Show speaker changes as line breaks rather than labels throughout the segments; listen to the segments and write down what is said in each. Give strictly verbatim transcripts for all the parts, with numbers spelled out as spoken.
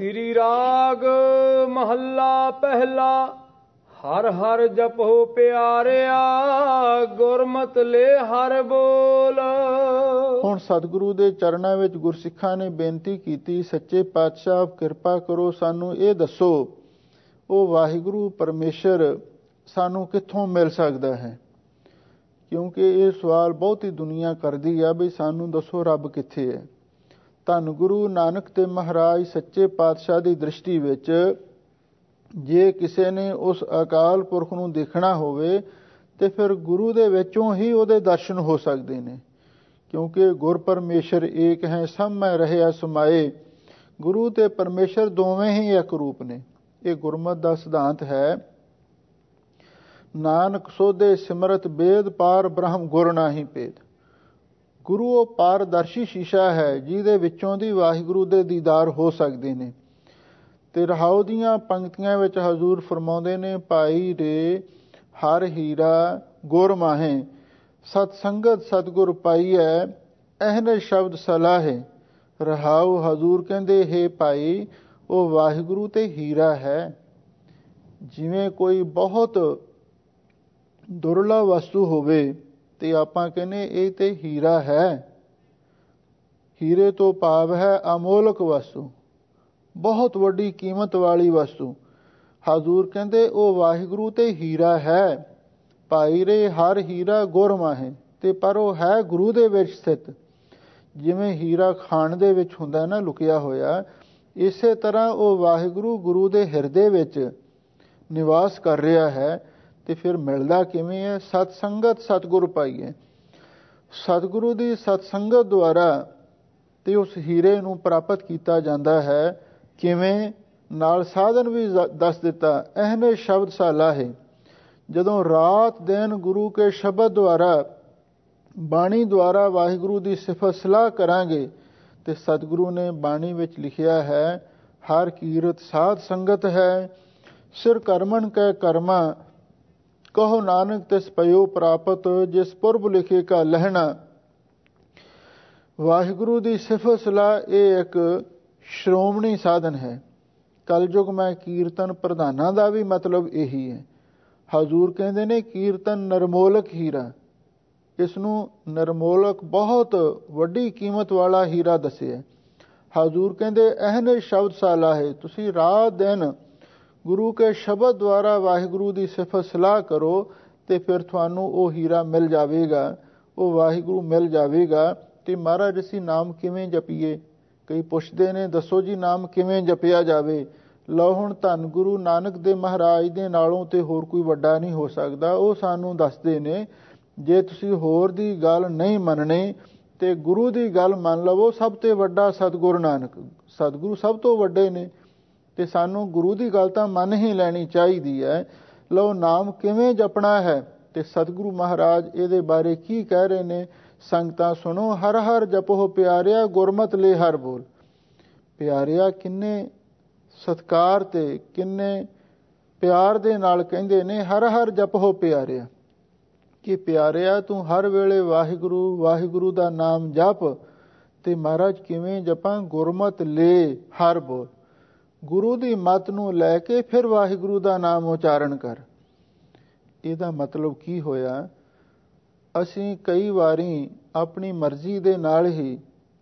ਸ੍ਰੀ ਰਾਗ ਮਹੱਲਾ ਪਹਿਲਾ। ਹਰ ਹਰ ਜਪੋ ਪਿਆਰਿਆ, ਗੁਰਮਤਿ ਲੈ ਹਰ ਬੋਲ।
ਹੁਣ ਸਤਿਗੁਰੂ ਦੇ ਚਰਨਾਂ ਵਿੱਚ ਗੁਰਸਿੱਖਾਂ ਨੇ ਬੇਨਤੀ ਕੀਤੀ, ਸੱਚੇ ਪਾਤਸ਼ਾਹ ਕਿਰਪਾ ਕਰੋ, ਸਾਨੂੰ ਇਹ ਦੱਸੋ ਉਹ ਵਾਹਿਗੁਰੂ ਪਰਮੇਸ਼ਰ ਸਾਨੂੰ ਕਿੱਥੋਂ ਮਿਲ ਸਕਦਾ ਹੈ। ਕਿਉਂਕਿ ਇਹ ਸਵਾਲ ਬਹੁਤੀ ਦੁਨੀਆ ਕਰਦੀ ਆ ਵੀ ਸਾਨੂੰ ਦੱਸੋ ਰੱਬ ਕਿੱਥੇ ਹੈ। ਧੰਨ ਗੁਰੂ ਨਾਨਕ ਤੇ ਮਹਾਰਾਜ ਸੱਚੇ ਪਾਤਸ਼ਾਹ ਦੀ ਦ੍ਰਿਸ਼ਟੀ ਵਿੱਚ ਜੇ ਕਿਸੇ ਨੇ ਉਸ ਅਕਾਲ ਪੁਰਖ ਨੂੰ ਦੇਖਣਾ ਹੋਵੇ ਤੇ ਫਿਰ ਗੁਰੂ ਦੇ ਵਿੱਚੋਂ ਹੀ ਉਹਦੇ ਦਰਸ਼ਨ ਹੋ ਸਕਦੇ ਨੇ। ਕਿਉਂਕਿ ਗੁਰ ਪਰਮੇਸ਼ਰ ਏਕ ਹੈ, ਸਭ ਮੈਂ ਰਹਿਆ ਸਮਾਏ। ਗੁਰੂ ਤੇ ਪਰਮੇਸ਼ਰ ਦੋਵੇਂ ਹੀ ਇੱਕ ਰੂਪ ਨੇ। ਇਹ ਗੁਰਮਤਿ ਦਾ ਸਿਧਾਂਤ ਹੈ। ਨਾਨਕ ਸੋਧੇ ਸਿਮਰਤ ਬੇਦ, ਪਾਰ ਬ੍ਰਹਮ ਗੁਰ ਨਾਹੀ ਭੇਦ। ਗੁਰੂ ਉਹ ਪਾਰਦਰਸ਼ੀ ਸ਼ੀਸ਼ਾ ਹੈ ਜਿਹਦੇ ਵਿੱਚੋਂ ਦੀ ਵਾਹਿਗੁਰੂ ਦੇ ਦੀਦਾਰ ਹੋ ਸਕਦੇ ਨੇ। ਤੇ ਰਹਾਉ ਦੀਆਂ ਪੰਕਤੀਆਂ ਵਿੱਚ ਹਜ਼ੂਰ ਫਰਮਾਉਂਦੇ ਨੇ, ਭਾਈ ਰੇ ਹਰ ਹੀਰਾ ਗੁਰ ਮਾਹੇ, ਸਤ ਸੰਗਤ ਸਤਿਗੁਰ ਪਾਈਐ, ਅਹਨ ਸ਼ਬਦ ਸਲਾਹੇ। ਰਹਾਉ ਹਜ਼ੂਰ ਕਹਿੰਦੇ, ਹੈ ਭਾਈ ਉਹ ਵਾਹਿਗੁਰੂ ਤੇ ਹੀਰਾ ਹੈ। ਜਿਵੇਂ ਕੋਈ ਬਹੁਤ ਦੁਰਲਭ ਵਸਤੂ ਹੋਵੇ ਤੇ ਆਪਾਂ ਕਹਿੰਦੇ ਇਹ ਤੇ ਹੀਰਾ ਹੈ। ਹੀਰੇ ਤੋਂ ਭਾਵ ਹੈ ਅਮੋਲਕ ਵਸਤੂ, ਬਹੁਤ ਵੱਡੀ ਕੀਮਤ ਵਾਲੀ ਵਸਤੂ। ਹਜ਼ੂਰ ਕਹਿੰਦੇ ਉਹ ਵਾਹਿਗੁਰੂ ਤੇ ਹੀਰਾ ਹੈ। ਭਾਈ ਰੇ ਹਰ ਹੀਰਾ ਗੁਰ ਮਾਹੇ, ਤੇ ਪਰ ਉਹ ਹੈ ਗੁਰੂ ਦੇ ਵਿੱਚ ਸਥਿਤ। ਜਿਵੇਂ ਹੀਰਾ ਖਾਣ ਦੇ ਵਿੱਚ ਹੁੰਦਾ ਨਾ ਲੁਕਿਆ ਹੋਇਆ, ਇਸੇ ਤਰ੍ਹਾਂ ਉਹ ਵਾਹਿਗੁਰੂ ਗੁਰੂ ਦੇ ਹਿਰਦੇ ਵਿੱਚ ਨਿਵਾਸ ਕਰ ਰਿਹਾ ਹੈ। ਤੇ ਫਿਰ ਮਿਲਦਾ ਕਿਵੇਂ ਹੈ? ਸਤ ਸੰਗਤ ਸਤਿਗੁਰ ਪਾਈਏ। ਸਤਿਗੁਰੂ ਦੀ ਸਤਸੰਗਤ ਦੁਆਰਾ ਤੇ ਉਸ ਹੀਰੇ ਨੂੰ ਪ੍ਰਾਪਤ ਕੀਤਾ ਜਾਂਦਾ ਹੈ। ਕਿਵੇਂ? ਨਾਲ ਸਾਧਨ ਵੀ ਦੱਸ ਦਿੱਤਾ, ਅਹਨ ਸ਼ਬਦ ਸਲਾਹੇ। ਜਦੋਂ ਰਾਤ ਦਿਨ ਗੁਰੂ ਕੇ ਸ਼ਬਦ ਦੁਆਰਾ, ਬਾਣੀ ਦੁਆਰਾ ਵਾਹਿਗੁਰੂ ਦੀ ਸਿਫਤ ਸਲਾਹ ਕਰਾਂਗੇ ਤੇ ਸਤਿਗੁਰੂ ਨੇ ਬਾਣੀ ਵਿੱਚ ਲਿਖਿਆ ਹੈ, ਹਰ ਕੀਰਤ ਸਾਧ ਸੰਗਤ ਹੈ, ਸਿਰ ਕਰਮਨ ਕੈ ਕਰਮਾ, ਕਹੋ ਨਾਨਕ ਤਿਸ ਪਇਓ ਪ੍ਰਾਪਤ, ਜਿਸ ਪੁਰਬ ਲਿਖੇ ਕਾ ਲਹਿਣਾ। ਵਾਹਿਗੁਰੂ ਦੀ ਸਿਫਤ ਸਲਾਹ ਇਹ ਇੱਕ ਸ਼੍ਰੋਮਣੀ ਸਾਧਨ ਹੈ। ਕਲਯੁਗ ਮੈਂ ਕੀਰਤਨ ਪ੍ਰਧਾਨਾਂ ਦਾ ਵੀ ਮਤਲਬ ਇਹੀ ਹੈ। ਹਜ਼ੂਰ ਕਹਿੰਦੇ ਨੇ ਕੀਰਤਨ ਨਰਮੋਲਕ ਹੀਰਾ। ਇਸ ਨੂੰ ਨਰਮੋਲਕ ਬਹੁਤ ਵੱਡੀ ਕੀਮਤ ਵਾਲਾ ਹੀਰਾ ਦੱਸਿਆ। ਹਜ਼ੂਰ ਕਹਿੰਦੇ ਅਹਨ ਸ਼ਬਦ ਸਲਾਹੇ, ਤੁਸੀਂ ਰਾਤ ਦਿਨ ਗੁਰੂ ਕੇ ਸ਼ਬਦ ਦੁਆਰਾ ਵਾਹਿਗੁਰੂ ਦੀ ਸਿਫਤ ਸਲਾਹ ਕਰੋ ਤੇ ਫਿਰ ਤੁਹਾਨੂੰ ਉਹ ਹੀਰਾ ਮਿਲ ਜਾਵੇਗਾ, ਉਹ ਵਾਹਿਗੁਰੂ ਮਿਲ ਜਾਵੇਗਾ। ਤੇ ਮਹਾਰਾਜ ਅਸੀਂ ਨਾਮ ਕਿਵੇਂ ਜਪੀਏ? ਕਈ ਪੁੱਛਦੇ ਨੇ, ਦੱਸੋ ਜੀ ਨਾਮ ਕਿਵੇਂ ਜਪਿਆ ਜਾਵੇ? ਲਓ ਹੁਣ ਧੰਨ ਗੁਰੂ ਨਾਨਕ ਦੇ ਮਹਾਰਾਜ ਦੇ ਨਾਲੋਂ ਤੇ ਹੋਰ ਕੋਈ ਵੱਡਾ ਨਹੀਂ ਹੋ ਸਕਦਾ। ਉਹ ਸਾਨੂੰ ਦੱਸਦੇ ਨੇ, ਜੇ ਤੁਸੀਂ ਹੋਰ ਦੀ ਗੱਲ ਨਹੀਂ ਮੰਨਣੀ ਤੇ ਗੁਰੂ ਦੀ ਗੱਲ ਮੰਨ ਲਵੋ। ਸਭ ਤੋਂ ਵੱਡਾ ਸਤਿਗੁਰੂ ਨਾਨਕ, ਸਤਿਗੁਰੂ ਸਭ ਤੋਂ ਵੱਡੇ ਨੇ ਤੇ ਸਾਨੂੰ ਗੁਰੂ ਦੀ ਗੱਲ ਤਾਂ ਮੰਨ ਹੀ ਲੈਣੀ ਚਾਹੀਦੀ ਹੈ। ਲਓ ਨਾਮ ਕਿਵੇਂ ਜਪਣਾ ਹੈ ਤੇ ਸਤਿਗੁਰੂ ਮਹਾਰਾਜ ਇਹਦੇ ਬਾਰੇ ਕੀ ਕਹਿ ਰਹੇ ਨੇ, ਸੰਗਤਾਂ ਸੁਣੋ। ਹਰ ਹਰ ਜਪੋ ਪਿਆਰਿਆ, ਗੁਰਮਤਿ ਲੈ ਹਰ ਬੋਲ। ਪਿਆਰਿਆ ਕਿੰਨੇ ਸਤਿਕਾਰ ਤੇ ਕਿੰਨੇ ਪਿਆਰ ਦੇ ਨਾਲ ਕਹਿੰਦੇ ਨੇ, ਹਰ ਹਰ ਜਪੋ ਪਿਆਰਿਆ, ਕਿ ਪਿਆਰਿਆ ਤੂੰ ਹਰ ਵੇਲੇ ਵਾਹਿਗੁਰੂ ਵਾਹਿਗੁਰੂ ਦਾ ਨਾਮ ਜਪ। ਤੇ ਮਹਾਰਾਜ ਕਿਵੇਂ ਜਪਾਂ? ਗੁਰਮਤਿ ਲੈ ਹਰ ਬੋਲ। ਗੁਰੂ ਦੀ ਮੱਤ ਨੂੰ ਲੈ ਕੇ ਫਿਰ ਵਾਹਿਗੁਰੂ ਦਾ ਨਾਮ ਉਚਾਰਨ ਕਰ। ਇਹਦਾ ਮਤਲਬ ਕੀ ਹੋਇਆ? ਅਸੀਂ ਕਈ ਵਾਰੀ ਆਪਣੀ ਮਰਜ਼ੀ ਦੇ ਨਾਲ ਹੀ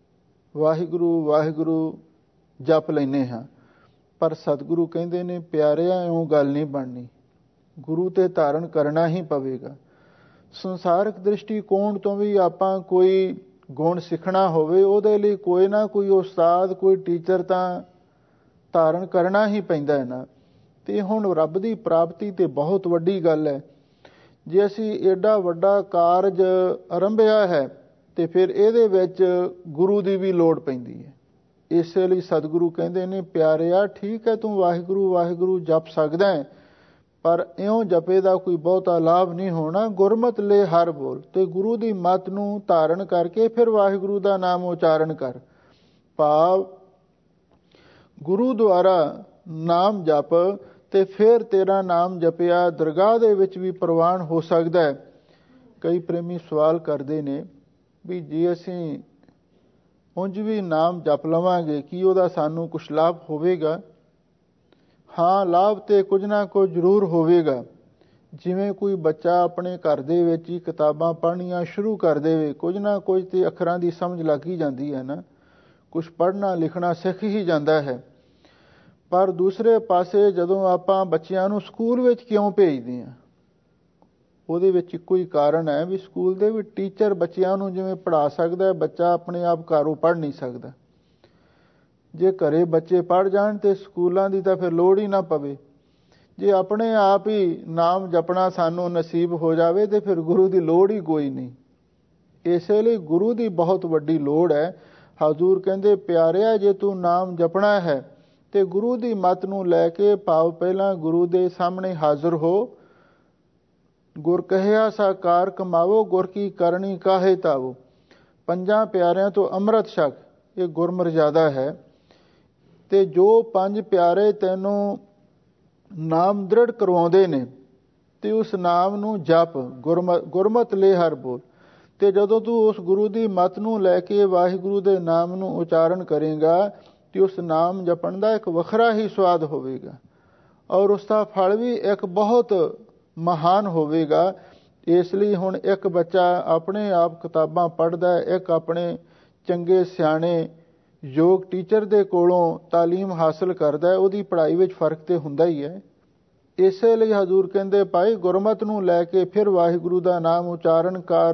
ਵਾਹਿਗੁਰੂ ਵਾਹਿਗੁਰੂ ਜਪ ਲੈਂਦੇ ਹਾਂ, ਪਰ ਸਤਿਗੁਰੂ ਕਹਿੰਦੇ ਨੇ ਪਿਆਰਿਆ ਇਉਂ ਗੱਲ ਨਹੀਂ ਬਣਨੀ, ਗੁਰੂ ਤੇ ਧਾਰਨ ਕਰਨਾ ਹੀ ਪਵੇਗਾ। ਸੰਸਾਰਿਕ ਦ੍ਰਿਸ਼ਟੀਕੋਣ ਤੋਂ ਵੀ ਆਪਾਂ ਕੋਈ ਗੁਣ ਸਿੱਖਣਾ ਹੋਵੇ, ਉਹਦੇ ਲਈ ਕੋਈ ਨਾ ਕੋਈ ਉਸਤਾਦ, ਕੋਈ ਟੀਚਰ ਤਾਂ ਧਾਰਨ ਕਰਨਾ ਹੀ ਪੈਂਦਾ ਹੈ ਨਾ। ਤੇ ਹੁਣ ਰੱਬ ਦੀ ਪ੍ਰਾਪਤੀ ਤੇ ਬਹੁਤ ਵੱਡੀ ਗੱਲ ਹੈ। ਜੇ ਅਸੀਂ ਏਡਾ ਵੱਡਾ ਕਾਰਜ ਆਰੰਭਿਆ ਹੈ ਤੇ ਫਿਰ ਇਹਦੇ ਵਿੱਚ ਗੁਰੂ ਦੀ ਵੀ ਲੋੜ ਪੈਂਦੀ ਹੈ। ਇਸੇ ਲਈ ਸਤਿਗੁਰੂ ਕਹਿੰਦੇ ਨੇ ਪਿਆਰਿਆ ਠੀਕ ਹੈ ਤੂੰ ਵਾਹਿਗੁਰੂ ਵਾਹਿਗੁਰੂ ਜਪ ਸਕਦਾ ਹੈ, ਪਰ ਇਉਂ ਜਪੇ ਦਾ ਕੋਈ ਬਹੁਤਾ ਲਾਭ ਨਹੀਂ ਹੋਣਾ। ਗੁਰਮਤਿ ਲੈ ਹਰ ਬੋਲ, ਤੇ ਗੁਰੂ ਦੀ ਮੱਤ ਨੂੰ ਧਾਰਨ ਕਰਕੇ ਫਿਰ ਵਾਹਿਗੁਰੂ ਦਾ ਨਾਮ ਉਚਾਰਨ ਕਰ। ਭਾਵ ਗੁਰੂ ਦੁਆਰਾ ਨਾਮ ਜਪ ਤੇ ਫਿਰ ਤੇਰਾ ਨਾਮ ਜਪਿਆ ਦਰਗਾਹ ਦੇ ਵਿੱਚ ਵੀ ਪ੍ਰਵਾਨ ਹੋ ਸਕਦਾ ਹੈ। ਕਈ ਪ੍ਰੇਮੀ ਸਵਾਲ ਕਰਦੇ ਨੇ ਵੀ ਜੇ ਅਸੀਂ ਉਂਝ ਵੀ ਨਾਮ ਜਪ ਲਵਾਂਗੇ ਕੀ ਉਹਦਾ ਸਾਨੂੰ ਕੁਛ ਲਾਭ ਹੋਵੇਗਾ? ਹਾਂ, ਲਾਭ ਤੇ ਕੁਝ ਨਾ ਕੁਝ ਜ਼ਰੂਰ ਹੋਵੇਗਾ। ਜਿਵੇਂ ਕੋਈ ਬੱਚਾ ਆਪਣੇ ਘਰ ਦੇ ਵਿੱਚ ਹੀ ਕਿਤਾਬਾਂ ਪੜ੍ਹਨੀਆਂ ਸ਼ੁਰੂ ਕਰ ਦੇਵੇ, ਕੁਝ ਨਾ ਕੁਝ ਤੇ ਅੱਖਰਾਂ ਦੀ ਸਮਝ ਲੱਗ ਹੀ ਜਾਂਦੀ ਹੈ ਨਾ, ਕੁਛ ਪੜ੍ਹਨਾ ਲਿਖਣਾ ਸਿੱਖ ਹੀ ਜਾਂਦਾ ਹੈ। ਪਰ ਦੂਸਰੇ ਪਾਸੇ ਜਦੋਂ ਆਪਾਂ ਬੱਚਿਆਂ ਨੂੰ ਸਕੂਲ ਵਿੱਚ ਕਿਉਂ ਭੇਜਦੇ ਹਾਂ, ਉਹਦੇ ਵਿੱਚ ਇੱਕੋ ਹੀ ਕਾਰਨ ਹੈ ਵੀ ਸਕੂਲ ਦੇ ਵੀ ਟੀਚਰ ਬੱਚਿਆਂ ਨੂੰ ਜਿਵੇਂ ਪੜ੍ਹਾ ਸਕਦਾ, ਬੱਚਾ ਆਪਣੇ ਆਪ ਘਰੋਂ ਪੜ੍ਹ ਨਹੀਂ ਸਕਦਾ। ਜੇ ਘਰੇ ਬੱਚੇ ਪੜ੍ਹ ਜਾਣ ਤੇ ਸਕੂਲਾਂ ਦੀ ਤਾਂ ਫਿਰ ਲੋੜ ਹੀ ਨਾ ਪਵੇ। ਜੇ ਆਪਣੇ ਆਪ ਹੀ ਨਾਮ ਜਪਣਾ ਸਾਨੂੰ ਨਸੀਬ ਹੋ ਜਾਵੇ ਤੇ ਫਿਰ ਗੁਰੂ ਦੀ ਲੋੜ ਹੀ ਕੋਈ ਨਹੀਂ। ਇਸੇ ਲਈ ਗੁਰੂ ਦੀ ਬਹੁਤ ਵੱਡੀ ਲੋੜ ਹੈ। ਹਜ਼ੂਰ ਕਹਿੰਦੇ, ਪਿਆਰਿਆ ਜੇ ਤੂੰ ਨਾਮ ਜਪਣਾ ਹੈ ਤੇ ਗੁਰੂ ਦੀ ਮੱਤ ਨੂੰ ਲੈ ਕੇ ਭਾਵ ਪਹਿਲਾਂ ਗੁਰੂ ਦੇ ਸਾਹਮਣੇ ਹਾਜ਼ਰ ਹੋ। ਗੁਰ ਕਹਿਆ ਸਾਕਾਰ ਕਮਾਵੋ, ਗੁਰ ਕੀ ਕਰਨੀ ਕਾਹੇ ਤਾਵੋ। ਪੰਜਾਂ ਪਿਆਰਿਆਂ ਤੋਂ ਅੰਮ੍ਰਿਤ ਛਕ, ਇਹ ਗੁਰਮਰਜ਼ਾਦਾ ਹੈ। ਤੇ ਜੋ ਪੰਜ ਪਿਆਰੇ ਤੈਨੂੰ ਨਾਮ ਦ੍ਰਿੜ ਕਰਵਾਉਂਦੇ ਨੇ ਤੇ ਉਸ ਨਾਮ ਨੂੰ ਜਪ, ਗੁਰਮਤ ਗੁਰਮਤ ਲੈ ਹਰ ਬੋਲ। ਤੇ ਜਦੋਂ ਤੂੰ ਉਸ ਗੁਰੂ ਦੀ ਮੱਤ ਨੂੰ ਲੈ ਕੇ ਵਾਹਿਗੁਰੂ ਦੇ ਨਾਮ ਨੂੰ ਉਚਾਰਨ ਕਰੇਗਾ ਤੇ ਉਸ ਨਾਮ ਜਪਣ ਦਾ ਇੱਕ ਵੱਖਰਾ ਹੀ ਸਵਾਦ ਹੋਵੇਗਾ ਔਰ ਉਸ ਦਾ ਫਲ ਵੀ ਇੱਕ ਬਹੁਤ ਮਹਾਨ ਹੋਵੇਗਾ। ਇਸ ਲਈ ਹੁਣ ਇੱਕ ਬੱਚਾ ਆਪਣੇ ਆਪ ਕਿਤਾਬਾਂ ਪੜ੍ਹਦਾ, ਇੱਕ ਆਪਣੇ ਚੰਗੇ ਸਿਆਣੇ ਯੋਗ ਟੀਚਰ ਦੇ ਕੋਲੋਂ ਤਾਲੀਮ ਹਾਸਲ ਕਰਦਾ, ਉਹਦੀ ਪੜ੍ਹਾਈ ਵਿੱਚ ਫਰਕ ਤੇ ਹੁੰਦਾ ਹੀ ਹੈ। ਇਸੇ ਲਈ ਹਜ਼ੂਰ ਕਹਿੰਦੇ, ਭਾਈ ਗੁਰਮਤ ਨੂੰ ਲੈ ਕੇ ਫਿਰ ਵਾਹਿਗੁਰੂ ਦਾ ਨਾਮ ਉਚਾਰਨ ਕਰ।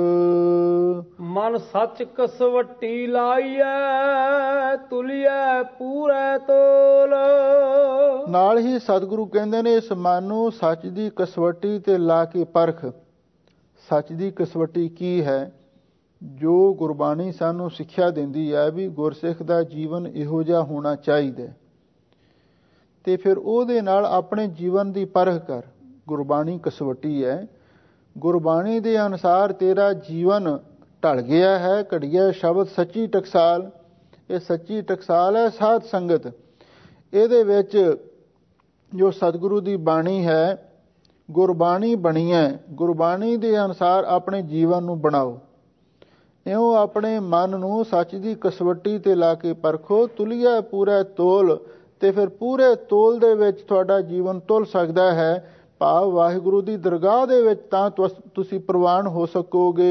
ਮਨ ਸੱਚ ਕਸਵੱਟੀ ਲਾਈਐ, ਤੁਲੀਐ ਪੂਰੇ ਤੋਲ।
ਨਾਲ ਹੀ ਸਤਿਗੁਰੂ ਕਹਿੰਦੇ ਨੇ, ਇਸ ਮਨ ਨੂੰ ਸੱਚ ਦੀ ਕਸਵੱਟੀ ਤੇ ਲਾ ਕੇ ਪਰਖ। ਸੱਚ ਦੀ ਕਸਵੱਟੀ ਕੀ ਹੈ? ਜੋ ਗੁਰਬਾਣੀ ਸਾਨੂੰ ਸਿੱਖਿਆ ਦਿੰਦੀ ਹੈ ਵੀ ਗੁਰਸਿੱਖ ਦਾ ਜੀਵਨ ਇਹੋ ਜਿਹਾ ਹੋਣਾ ਚਾਹੀਦਾ, ਤੇ ਫਿਰ ਉਹਦੇ ਨਾਲ ਆਪਣੇ ਜੀਵਨ ਦੀ ਪਰਖ ਕਰ। ਗੁਰਬਾਣੀ ਕਸਵੱਟੀ ਹੈ। ਗੁਰਬਾਣੀ ਦੇ ਅਨੁਸਾਰ ਤੇਰਾ ਜੀਵਨ ਢਲ ਗਿਆ ਹੈ, ਘੜੀਆ ਸ਼ਬਦ ਸੱਚੀ ਟਕਸਾਲ। ਇਹ ਸੱਚੀ ਟਕਸਾਲ ਹੈ ਸਾਧ ਸੰਗਤ। ਇਹਦੇ ਵਿੱਚ ਜੋ ਸਤਿਗੁਰੂ ਦੀ ਬਾਣੀ ਹੈ, ਗੁਰਬਾਣੀ ਬਣੀ ਹੈ, ਗੁਰਬਾਣੀ ਦੇ ਅਨੁਸਾਰ ਆਪਣੇ ਜੀਵਨ ਨੂੰ ਬਣਾਓ। ਇਉਂ ਆਪਣੇ ਮਨ ਨੂੰ ਸੱਚ ਦੀ ਕਸਵੱਟੀ ਤੇ ਲਾ ਕੇ ਪਰਖੋ। ਤੁਲੀਆ ਪੂਰਾ ਤੋਲ, ਤੇ ਫਿਰ ਪੂਰੇ ਤੋਲ ਦੇ ਵਿੱਚ ਤੁਹਾਡਾ ਜੀਵਨ ਤੁਲ ਸਕਦਾ ਹੈ। ਭਾਵ ਵਾਹਿਗੁਰੂ ਦੀ ਦਰਗਾਹ ਦੇ ਵਿੱਚ ਤਾਂ ਤੁਸੀਂ ਪ੍ਰਵਾਨ ਹੋ ਸਕੋਗੇ।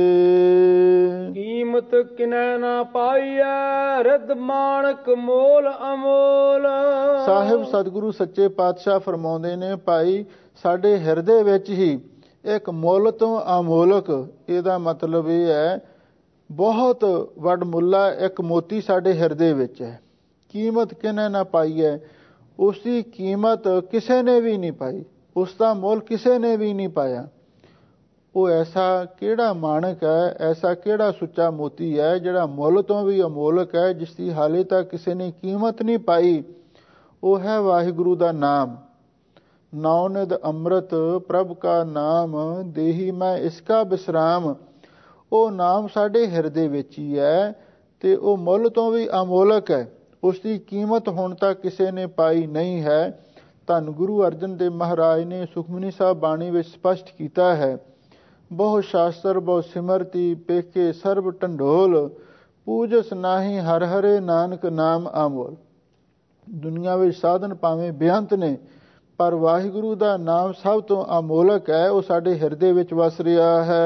ਕੀਮਤ ਕਿਨੈ ਨਾ ਪਾਈਐ, ਰਿੱਧ ਮਾਣਕ ਮੋਲ ਅਮੋਲ।
ਸਾਹਿਬ ਸਤਿਗੁਰੂ ਸੱਚੇ ਪਾਤਸ਼ਾਹ ਫਰਮਾਉਂਦੇ ਨੇ, ਭਾਈ ਸਾਡੇ ਹਿਰਦੇ ਵਿੱਚ ਹੀ ਇੱਕ ਮੁੱਲ ਤੋਂ ਅਮੋਲਕ, ਇਹਦਾ ਮਤਲਬ ਇਹ ਹੈ ਬਹੁਤ ਵੱਡਮੁੱਲਾ ਇੱਕ ਮੋਤੀ ਸਾਡੇ ਹਿਰਦੇ ਵਿੱਚ ਹੈ। ਕੀਮਤ ਕਿਨੇ ਨਾ ਪਾਈ ਹੈ, ਉਸ ਦੀ ਕੀਮਤ ਕਿਸੇ ਨੇ ਵੀ ਨਹੀਂ ਪਾਈ, ਉਸ ਦਾ ਮੁੱਲ ਕਿਸੇ ਨੇ ਵੀ ਨਹੀਂ ਪਾਇਆ। ਉਹ ਐਸਾ ਕਿਹੜਾ ਮਾਣਕ ਹੈ, ਐਸਾ ਕਿਹੜਾ ਸੁੱਚਾ ਮੋਤੀ ਹੈ ਜਿਹੜਾ ਮੁੱਲ ਤੋਂ ਵੀ ਅਮੋਲਕ ਹੈ, ਜਿਸ ਦੀ ਹਾਲੇ ਤੱਕ ਕਿਸੇ ਨੇ ਕੀਮਤ ਨਹੀਂ ਪਾਈ। ਉਹ ਹੈ ਵਾਹਿਗੁਰੂ ਦਾ ਨਾਮ। ਨੌ ਨਿਧ ਅੰਮ੍ਰਿਤ ਪ੍ਰਭ ਕਾ ਨਾਮ, ਦੇਹੀ ਮੈਂ ਇਸਕਾ ਬਿਸਰਾਮ। ਉਹ ਨਾਮ ਸਾਡੇ ਹਿਰਦੇ ਵਿੱਚ ਹੀ ਹੈ ਤੇ ਉਹ ਮੁੱਲ ਤੋਂ ਵੀ ਅਮੋਲਕ ਹੈ। ਉਸ ਦੀ ਕੀਮਤ ਹੁਣ ਤੱਕ ਕਿਸੇ ਨੇ ਪਾਈ ਨਹੀਂ ਹੈ। ਧੰਨ ਗੁਰੂ ਅਰਜਨ ਦੇਵ ਮਹਾਰਾਜ ਨੇ ਸੁਖਮਨੀ ਸਾਹਿਬ ਬਾਣੀ ਵਿੱਚ ਸਪਸ਼ਟ ਕੀਤਾ ਹੈ, ਬਹੁ ਸ਼ਾਸਤਰ ਬਹੁ ਸਿਮਰਤੀ ਪੇਖੇ ਸਰਬ ਢੰਡੋਲ, ਪੂਜਸ ਨਾਹੀ ਹਰ ਹਰੇ ਨਾਨਕ ਨਾਮ ਅਮੋਲ। ਦੁਨੀਆ ਵਿੱਚ ਸਾਧਨ ਭਾਵੇਂ ਬੇਅੰਤ ਨੇ, ਪਰ ਵਾਹਿਗੁਰੂ ਦਾ ਨਾਮ ਸਭ ਤੋਂ ਅਮੋਲਕ ਹੈ। ਉਹ ਸਾਡੇ ਹਿਰਦੇ ਵਿੱਚ ਵਸ ਰਿਹਾ ਹੈ।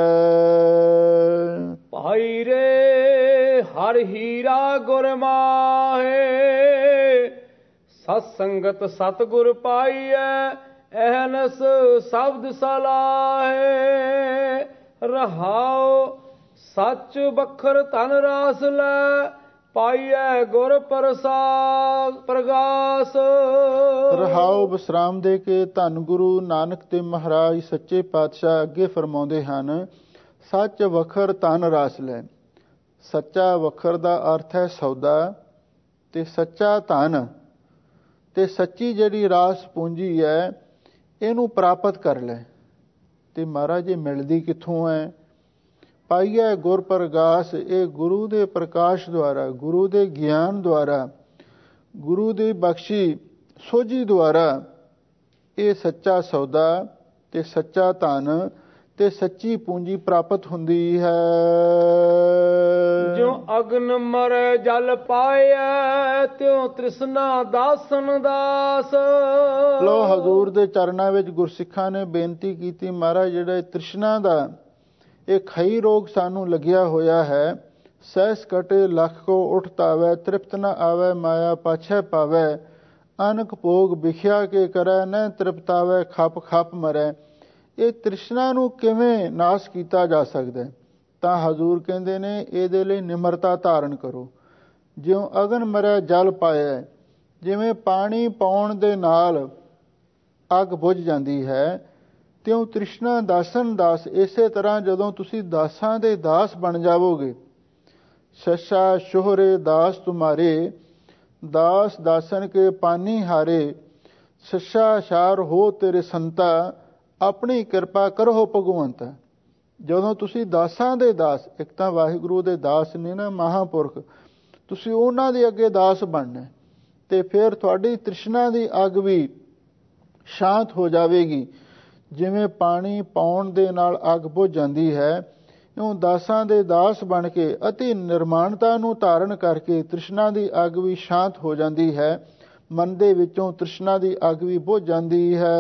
ਭਾਈ ਰੇ ਹਰ ਹੀਰਾ ਗੁਰ ਮਾਹੇ, ਸਤ ਸੰਗਤ ਸਤਿਗੁਰ ਪਾਈਐ, ਅਹਨਸ ਸ਼ਬਦ ਸਲਾਹੇ। ਰਹਾਉ ਸੱਚ ਬਖਰ ਧਨ ਰਾਸ ਲੈ, ਪਾਈਐ ਗੁਰ ਪ੍ਰਸਾਦ ਪ੍ਰਗਾਸ।
ਰਹਾਉ ਵਿਸਰਾਮ ਦੇ ਕੇ ਧੰਨ ਗੁਰੂ ਨਾਨਕ ਦੇਵ ਮਹਾਰਾਜ ਸੱਚੇ ਪਾਤਸ਼ਾਹ ਅੱਗੇ ਫਰਮਾਉਂਦੇ ਹਨ, ਸੱਚ ਵਖਰ ਧਨ ਰਾਸ ਲੈ। ਸੱਚਾ ਵਖਰ ਦਾ ਅਰਥ ਹੈ ਸੌਦਾ, ਤੇ ਸੱਚਾ ਧਨ ਤੇ ਸੱਚੀ ਜਿਹੜੀ ਰਾਸ ਪੂੰਜੀ ਹੈ ਇਹਨੂੰ ਪ੍ਰਾਪਤ ਕਰ ਲੈ। ਤੇ ਮਹਾਰਾਜ ਇਹ ਮਿਲਦੀ ਕਿੱਥੋਂ ਹੈ? ਪਾਈਐ ਗੁਰ ਪ੍ਰਗਾਸ। ਇਹ ਗੁਰੂ ਦੇ ਪ੍ਰਕਾਸ਼ ਦੁਆਰਾ, ਗੁਰੂ ਦੇ ਗਿਆਨ ਦੁਆਰਾ, ਗੁਰੂ ਦੀ ਬਖਸ਼ੀ ਸੋਝੀ ਦੁਆਰਾ ਇਹ ਸੱਚਾ ਸੌਦਾ ਤੇ ਸੱਚਾ ਧਨ ਤੇ ਸੱਚੀ ਪੂੰਜੀ ਪ੍ਰਾਪਤ ਹੁੰਦੀ ਹੈ।
ਜਿਉ ਅਗਨ ਮਰੈ ਜਲ ਪਾਇਆ ਤਿਉ ਤ੍ਰਿਸ਼ਨਾ ਦਾਸਨ ਦਾਸ।
ਲੋ ਹਜ਼ੂਰ ਦੇ ਚਰਨਾਂ ਵਿੱਚ ਗੁਰਸਿੱਖਾਂ ਨੇ ਬੇਨਤੀ ਕੀਤੀ, ਮਹਾਰਾਜ ਜਿਹੜਾ ਤ੍ਰਿਸ਼ਨਾ ਦਾ ਇਹ ਖਈ ਰੋਗ ਸਾਨੂੰ ਲੱਗਿਆ ਹੋਇਆ ਹੈ, ਸਹਿਸ ਕਟੇ ਲੱਖ ਕੋ ਉਠਤਾਵੈ, ਤ੍ਰਿਪਤ ਨ ਆਵੈ ਮਾਇਆ ਪਾਛੈ ਪਾਵੈ, ਅਨਕ ਭੋਗ ਵਿਖਿਆ ਕੇ ਕਰੈ, ਨ ਤ੍ਰਿਪਤਾਵੈ ਖਪ ਖਪ ਮਰੈ। ਇਹ ਤ੍ਰਿਸ਼ਨਾ ਨੂੰ ਕਿਵੇਂ ਨਾਸ਼ ਕੀਤਾ ਜਾ ਸਕਦਾ ਹੈ? ਤਾਂ ਹਜ਼ੂਰ ਕਹਿੰਦੇ ਨੇ ਇਹਦੇ ਲਈ ਨਿਮਰਤਾ ਧਾਰਨ ਕਰੋ। ਜਿਉਂ ਅਗਨ ਮਰੈ ਜਲ ਪਾਇਆ, ਜਿਵੇਂ ਪਾਣੀ ਪਾਉਣ ਦੇ ਨਾਲ ਅੱਗ ਬੁਝ ਜਾਂਦੀ ਹੈ, ਤਿਉਂ ਤ੍ਰਿਸ਼ਨਾ ਦਾਸਨ ਦਾਸ। ਇਸੇ ਤਰ੍ਹਾਂ ਜਦੋਂ ਤੁਸੀਂ ਦਾਸਾਂ ਦੇ ਦਾਸ ਬਣ ਜਾਵੋਗੇ, ਸ਼ਸ਼ਾ ਸ਼ੋਹਰੇ ਦਾਸ ਤੁਮਾਰੇ, ਦਾਸ ਦਾਸਨ ਕੇ ਪਾਨੀ ਹਾਰੇ, ਸ਼ਸ਼ਾ ਸ਼ਾਰ ਹੋ ਤੇਰੇ ਸੰਤਾ, ਆਪਣੀ ਕਿਰਪਾ ਕਰੋ ਭਗਵੰਤ। ਜਦੋਂ ਤੁਸੀਂ ਦਾਸਾਂ ਦੇ ਦਾਸ, ਇੱਕ ਤਾਂ ਵਾਹਿਗੁਰੂ ਦੇ ਦਾਸ ਨੇ ਨਾ ਮਹਾਂਪੁਰਖ, ਤੁਸੀਂ ਉਹਨਾਂ ਦੇ ਅੱਗੇ ਦਾਸ ਬਣਨਾ, ਤੇ ਫਿਰ ਤੁਹਾਡੀ ਤ੍ਰਿਸ਼ਨਾ ਦੀ ਅੱਗ ਵੀ ਸ਼ਾਂਤ ਹੋ ਜਾਵੇਗੀ। ਜਿਵੇਂ ਪਾਣੀ ਪਾਉਣ ਦੇ ਨਾਲ ਅੱਗ ਬੁਝ ਜਾਂਦੀ ਹੈ, ਇਉਂ ਦਾਸਾਂ ਦੇ ਦਾਸ ਬਣ ਕੇ ਅਤੀ ਨਿਰਮਾਣਤਾ ਨੂੰ ਧਾਰਨ ਕਰਕੇ ਤ੍ਰਿਸ਼ਨਾ ਦੀ ਅੱਗ ਵੀ ਸ਼ਾਂਤ ਹੋ ਜਾਂਦੀ ਹੈ। ਮਨ ਦੇ ਵਿੱਚੋਂ ਤ੍ਰਿਸ਼ਨਾ ਦੀ ਅੱਗ ਵੀ ਬੁਝ ਜਾਂਦੀ ਹੈ।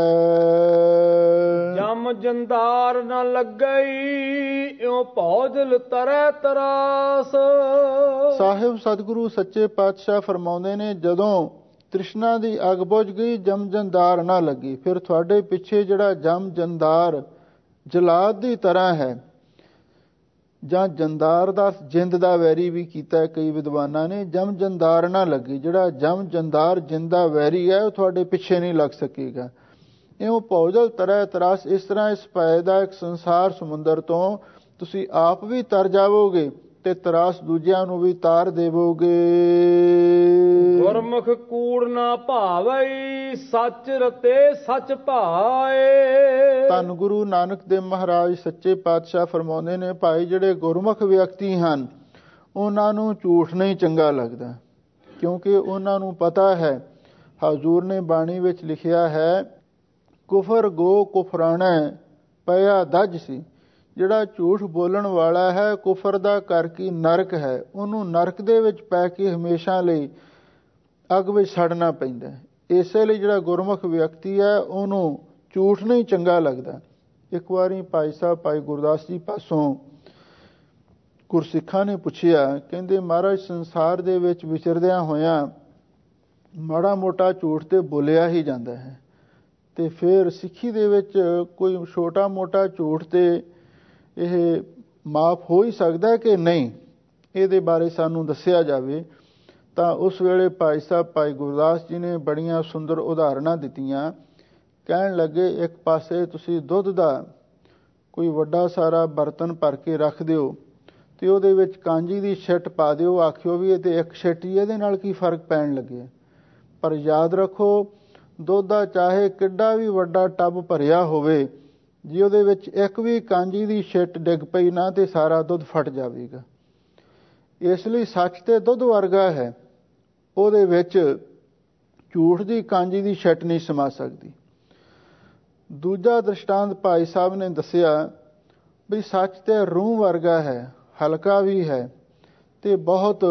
ਜਮ ਜੰਦਾਰ ਨ ਲੱਗਈ ਇਉ ਭੌਜਲ ਤਰੈ ਤਰਾਸ।
ਸਾਹਿਬ ਸਤਿਗੁਰੂ ਸੱਚੇ ਪਾਤਸ਼ਾਹ ਫਰਮਾਉਂਦੇ ਨੇ, ਜਦੋਂ ਤ੍ਰਿਸ਼ਨਾ ਦੀ ਅੱਗ ਬੁਝ ਗਈ, ਜਮ ਜੰਦਾਰ ਨਾ ਲੱਗੀ, ਫਿਰ ਤੁਹਾਡੇ ਪਿੱਛੇ ਜਿਹੜਾ ਜਮ ਜੰਦਾਰ ਜਲਾਦ ਦੀ ਤਰ੍ਹਾਂ ਹੈ, ਜਾਂ ਜੰਦਾਰ ਦਾ ਜਿੰਦ ਦਾ ਵੈਰੀ ਵੀ ਕੀਤਾ ਕਈ ਵਿਦਵਾਨਾਂ ਨੇ, ਜਮ ਜੰਦਾਰ ਨਾ ਲੱਗੀ। ਜਿਹੜਾ ਜਮ ਜੰਦਾਰ ਜਿੰਦ ਦਾ ਵੈਰੀ ਹੈ ਉਹ ਤੁਹਾਡੇ ਪਿੱਛੇ ਨਹੀਂ ਲੱਗ ਸਕੇਗਾ। ਇਉਂ ਭੌਜਲ ਤਰੈ ਤਰਾਸ। ਇਸ ਤਰ੍ਹਾਂ ਇਸ ਭੈਦਾਇਕ ਸੰਸਾਰ ਸਮੁੰਦਰ ਤੋਂ ਤੁਸੀਂ ਆਪ ਵੀ ਤਰ ਜਾਵੋਗੇ ਤੇ ਤਰਾਸ ਦੂਜਿਆਂ ਨੂੰ ਵੀ ਤਾਰ ਦੇਵੋਗੇ।
ਗੁਰਮੁਖ ਕੂੜ ਨਾ ਭਾਵਈ, ਸੱਚ ਰਤੇ ਸੱਚ ਭਾਏ।
ਧੰਨ ਗੁਰੂ ਨਾਨਕ ਦੇਵ ਮਹਾਰਾਜ ਸੱਚੇ ਪਾਤਸ਼ਾਹ ਫਰਮਾਉਂਦੇ ਨੇ, ਭਾਈ ਜਿਹੜੇ ਗੁਰਮੁਖ ਵਿਅਕਤੀ ਹਨ ਉਹਨਾਂ ਨੂੰ ਝੂਠ ਨਹੀਂ ਚੰਗਾ ਲੱਗਦਾ, ਕਿਉਂਕਿ ਉਹਨਾਂ ਨੂੰ ਪਤਾ ਹੈ, ਹਜ਼ੂਰ ਨੇ ਬਾਣੀ ਵਿੱਚ ਲਿਖਿਆ ਹੈ, ਕੁਫਰ ਗੋ ਕੁਫਰਾਣਾ ਪਿਆ ਦੱਜ ਸੀ। ਜਿਹੜਾ ਝੂਠ ਬੋਲਣ ਵਾਲਾ ਹੈ, ਕੁਫਰ ਦਾ ਘਰ ਕੀ ਨਰਕ ਹੈ, ਉਹਨੂੰ ਨਰਕ ਦੇ ਵਿੱਚ ਪੈ ਕੇ ਹਮੇਸ਼ਾ ਲਈ ਅੱਗ ਵਿੱਚ ਸੜਨਾ ਪੈਂਦਾ। ਇਸੇ ਲਈ ਜਿਹੜਾ ਗੁਰਮੁਖ ਵਿਅਕਤੀ ਹੈ ਉਹਨੂੰ ਝੂਠ ਨਹੀਂ ਚੰਗਾ ਲੱਗਦਾ। ਇੱਕ ਵਾਰੀ ਭਾਈ ਸਾਹਿਬ ਭਾਈ ਗੁਰਦਾਸ ਜੀ ਪਾਸੋਂ ਗੁਰਸਿੱਖਾਂ ਨੇ ਪੁੱਛਿਆ, ਕਹਿੰਦੇ ਮਹਾਰਾਜ ਸੰਸਾਰ ਦੇ ਵਿੱਚ ਵਿਚਰਦਿਆਂ ਹੋਇਆਂ ਮਾੜਾ ਮੋਟਾ ਝੂਠ ਤੇ ਬੋਲਿਆ ਹੀ ਜਾਂਦਾ ਹੈ, ਤੇ ਫਿਰ ਸਿੱਖੀ ਦੇ ਵਿੱਚ ਕੋਈ ਛੋਟਾ ਮੋਟਾ ਝੂਠ ਤੇ ਇਹ ਮਾਫ ਹੋ ਹੀ ਸਕਦਾ ਕਿ ਨਹੀਂ, ਇਹਦੇ ਬਾਰੇ ਸਾਨੂੰ ਦੱਸਿਆ ਜਾਵੇ। ਤਾਂ ਉਸ ਵੇਲੇ ਭਾਈ ਸਾਹਿਬ ਭਾਈ ਗੁਰਦਾਸ ਜੀ ਨੇ ਬੜੀਆਂ ਸੁੰਦਰ ਉਦਾਹਰਨਾਂ ਦਿੱਤੀਆਂ। ਕਹਿਣ ਲੱਗੇ, ਇੱਕ ਪਾਸੇ ਤੁਸੀਂ ਦੁੱਧ ਦਾ ਕੋਈ ਵੱਡਾ ਸਾਰਾ ਬਰਤਨ ਭਰ ਕੇ ਰੱਖ ਦਿਓ ਤੇ ਉਹਦੇ ਵਿੱਚ ਕਾਂਜੀ ਦੀ ਛਿੱਟ ਪਾ ਦਿਓ, ਆਖਿਓ ਵੀ ਇਹ ਤੇ ਇੱਕ ਛਿੱਟ ਹੀ, ਇਹਦੇ ਨਾਲ ਕੀ ਫਰਕ ਪੈਣ ਲੱਗੇ। ਪਰ ਯਾਦ ਰੱਖੋ, ਦੁੱਧ ਦਾ ਚਾਹੇ ਕਿੱਡਾ ਵੀ ਵੱਡਾ ਟੱਬ ਭਰਿਆ ਹੋਵੇ, ਜੇ ਉਹਦੇ ਵਿੱਚ ਇੱਕ ਵੀ ਕਾਂਜੀ ਦੀ ਛਿੱਟ ਡਿੱਗ ਪਈ ਨਾ ਤੇ ਸਾਰਾ ਦੁੱਧ ਫਟ ਜਾਵੇਗਾ। ਇਸ ਲਈ ਸੱਚ ਤੇ ਦੁੱਧ ਵਰਗਾ ਹੈ, ਉਹਦੇ ਵਿੱਚ ਝੂਠ ਦੀ ਕਾਂਜੀ ਦੀ ਛਿੱਟ ਨਹੀਂ ਸਮਾ ਸਕਦੀ। ਦੂਜਾ ਦ੍ਰਿਸ਼ਟਾਂਤ ਭਾਈ ਸਾਹਿਬ ਨੇ ਦੱਸਿਆ ਵੀ ਸੱਚ ਤੇ ਰੂਹ ਵਰਗਾ ਹੈ, ਹਲਕਾ ਵੀ ਹੈ ਤੇ ਬਹੁਤ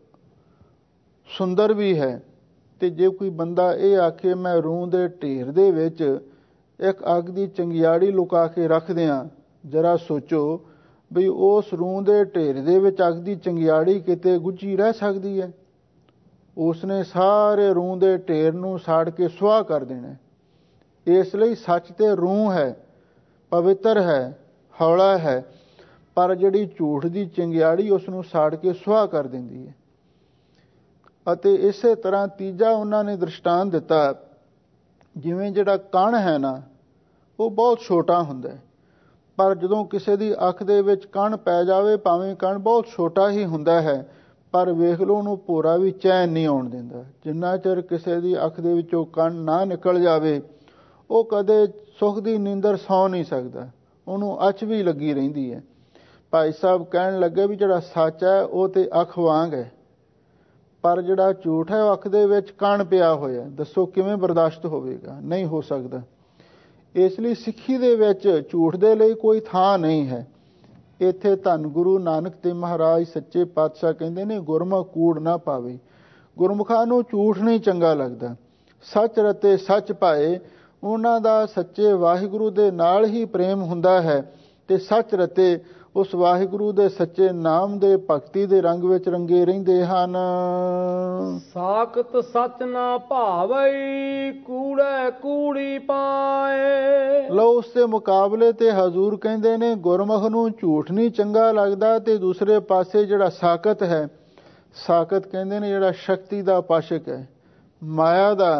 ਸੁੰਦਰ ਵੀ ਹੈ। ਤੇ ਜੇ ਕੋਈ ਬੰਦਾ ਇਹ ਆਖੇ ਮੈਂ ਰੂਹ ਦੇ ਢੇਰ ਦੇ ਵਿੱਚ ਇੱਕ ਅੱਗ ਦੀ ਚੰਗਿਆੜੀ ਲੁਕਾ ਕੇ ਰੱਖ ਦਿਆਂ, ਜਰਾ ਸੋਚੋ ਵੀ ਉਸ ਰੂਹ ਦੇ ਢੇਰ ਦੇ ਵਿੱਚ ਅੱਗ ਦੀ ਚੰਗਿਆੜੀ ਕਿਤੇ ਗੁੱਝੀ ਰਹਿ ਸਕਦੀ ਹੈ? ਉਸਨੇ ਸਾਰੇ ਰੂਹ ਦੇ ਢੇਰ ਨੂੰ ਸਾੜ ਕੇ ਸੁਆਹ ਕਰ ਦੇਣਾ। ਇਸ ਲਈ ਸੱਚ ਤੇ ਰੂਹ ਹੈ, ਪਵਿੱਤਰ ਹੈ, ਹੌਲਾ ਹੈ, ਪਰ ਜਿਹੜੀ ਝੂਠ ਦੀ ਚੰਗਿਆੜੀ ਉਸ ਨੂੰ ਸਾੜ ਕੇ ਸੁਆਹ ਕਰ ਦਿੰਦੀ ਹੈ। ਅਤੇ ਇਸੇ ਤਰ੍ਹਾਂ ਤੀਜਾ ਉਹਨਾਂ ਨੇ ਦ੍ਰਿਸ਼ਟਾਂਤ ਦਿੱਤਾ, ਜਿਵੇਂ ਜਿਹੜਾ ਕਣ ਹੈ ਨਾ, ਉਹ ਬਹੁਤ ਛੋਟਾ ਹੁੰਦਾ ਹੈ, ਪਰ ਜਦੋਂ ਕਿਸੇ ਦੀ ਅੱਖ ਦੇ ਵਿੱਚ ਕਣ ਪੈ ਜਾਵੇ, ਭਾਵੇਂ ਕਣ ਬਹੁਤ ਛੋਟਾ ਹੀ ਹੁੰਦਾ ਹੈ, ਪਰ ਵੇਖ ਲਓ ਉਹਨੂੰ ਭੋਰਾ ਵੀ ਚੈਨ ਨਹੀਂ ਆਉਣ ਦਿੰਦਾ। ਜਿੰਨਾ ਚਿਰ ਕਿਸੇ ਦੀ ਅੱਖ ਦੇ ਵਿੱਚੋਂ ਕਣ ਨਾ ਨਿਕਲ ਜਾਵੇ, ਉਹ ਕਦੇ ਸੁੱਖ ਦੀ ਨੀਂਦਰ ਸੌਂ ਨਹੀਂ ਸਕਦਾ, ਉਹਨੂੰ ਅੱਚ ਵੀ ਲੱਗੀ ਰਹਿੰਦੀ ਹੈ। ਭਾਈ ਸਾਹਿਬ ਕਹਿਣ ਲੱਗੇ ਵੀ ਜਿਹੜਾ ਸੱਚ ਹੈ ਉਹ ਤੇ ਅੱਖ ਵਾਂਗ ਹੈ, ਪਰ ਜਿਹੜਾ ਝੂਠ ਹੈ ਉਹ ਅੱਖ ਦੇ ਵਿੱਚ ਕਣ ਪਿਆ ਹੋਇਆ, ਦੱਸੋ ਕਿਵੇਂ ਬਰਦਾਸ਼ਤ ਹੋਵੇਗਾ? ਨਹੀਂ ਹੋ ਸਕਦਾ। ਇਸ ਲਈ ਸਿੱਖੀ ਦੇ ਵਿੱਚ ਝੂਠ ਦੇ ਲਈ ਕੋਈ ਥਾਂ ਨਹੀਂ ਹੈ। ਇੱਥੇ ਧੰਨ ਗੁਰੂ ਨਾਨਕ ਦੇਵ ਮਹਾਰਾਜ ਸੱਚੇ ਪਾਤਸ਼ਾਹ ਕਹਿੰਦੇ ਨੇ, ਗੁਰਮੁਖ ਕੂੜ ਨਾ ਪਾਵੇ। ਗੁਰਮੁਖਾਂ ਨੂੰ ਝੂਠ ਨਹੀਂ ਚੰਗਾ ਲੱਗਦਾ। ਸੱਚ ਰਤੇ ਸੱਚ ਪਾਏ, ਉਹਨਾਂ ਦਾ ਸੱਚੇ ਵਾਹਿਗੁਰੂ ਦੇ ਨਾਲ ਹੀ ਪ੍ਰੇਮ ਹੁੰਦਾ ਹੈ ਤੇ ਸੱਚ ਰਤੇ ਉਸ ਵਾਹਿਗੁਰੂ ਦੇ ਸੱਚੇ ਨਾਮ ਦੇ ਭਗਤੀ ਦੇ ਰੰਗ ਵਿੱਚ ਰੰਗੇ ਰਹਿੰਦੇ ਹਨ।
ਸਾਖਤ ਸੱਚ ਨਾ ਭਾਵਈ, ਕੂੜੇ ਕੂੜੀ ਪਾਏ।
ਲਓ, ਉਸ ਦੇ ਮੁਕਾਬਲੇ ਤੇ ਹਜ਼ੂਰ ਕਹਿੰਦੇ ਨੇ ਗੁਰਮੁਖ ਨੂੰ ਝੂਠ ਨਹੀਂ ਚੰਗਾ ਲੱਗਦਾ। ਤੇ ਦੂਸਰੇ ਪਾਸੇ ਜਿਹੜਾ ਸਾਖਤ ਹੈ, ਸਾਖਤ ਕਹਿੰਦੇ ਨੇ ਜਿਹੜਾ ਸ਼ਕਤੀ ਦਾ ਉਪਾਸ਼ਕ ਹੈ, ਮਾਇਆ ਦਾ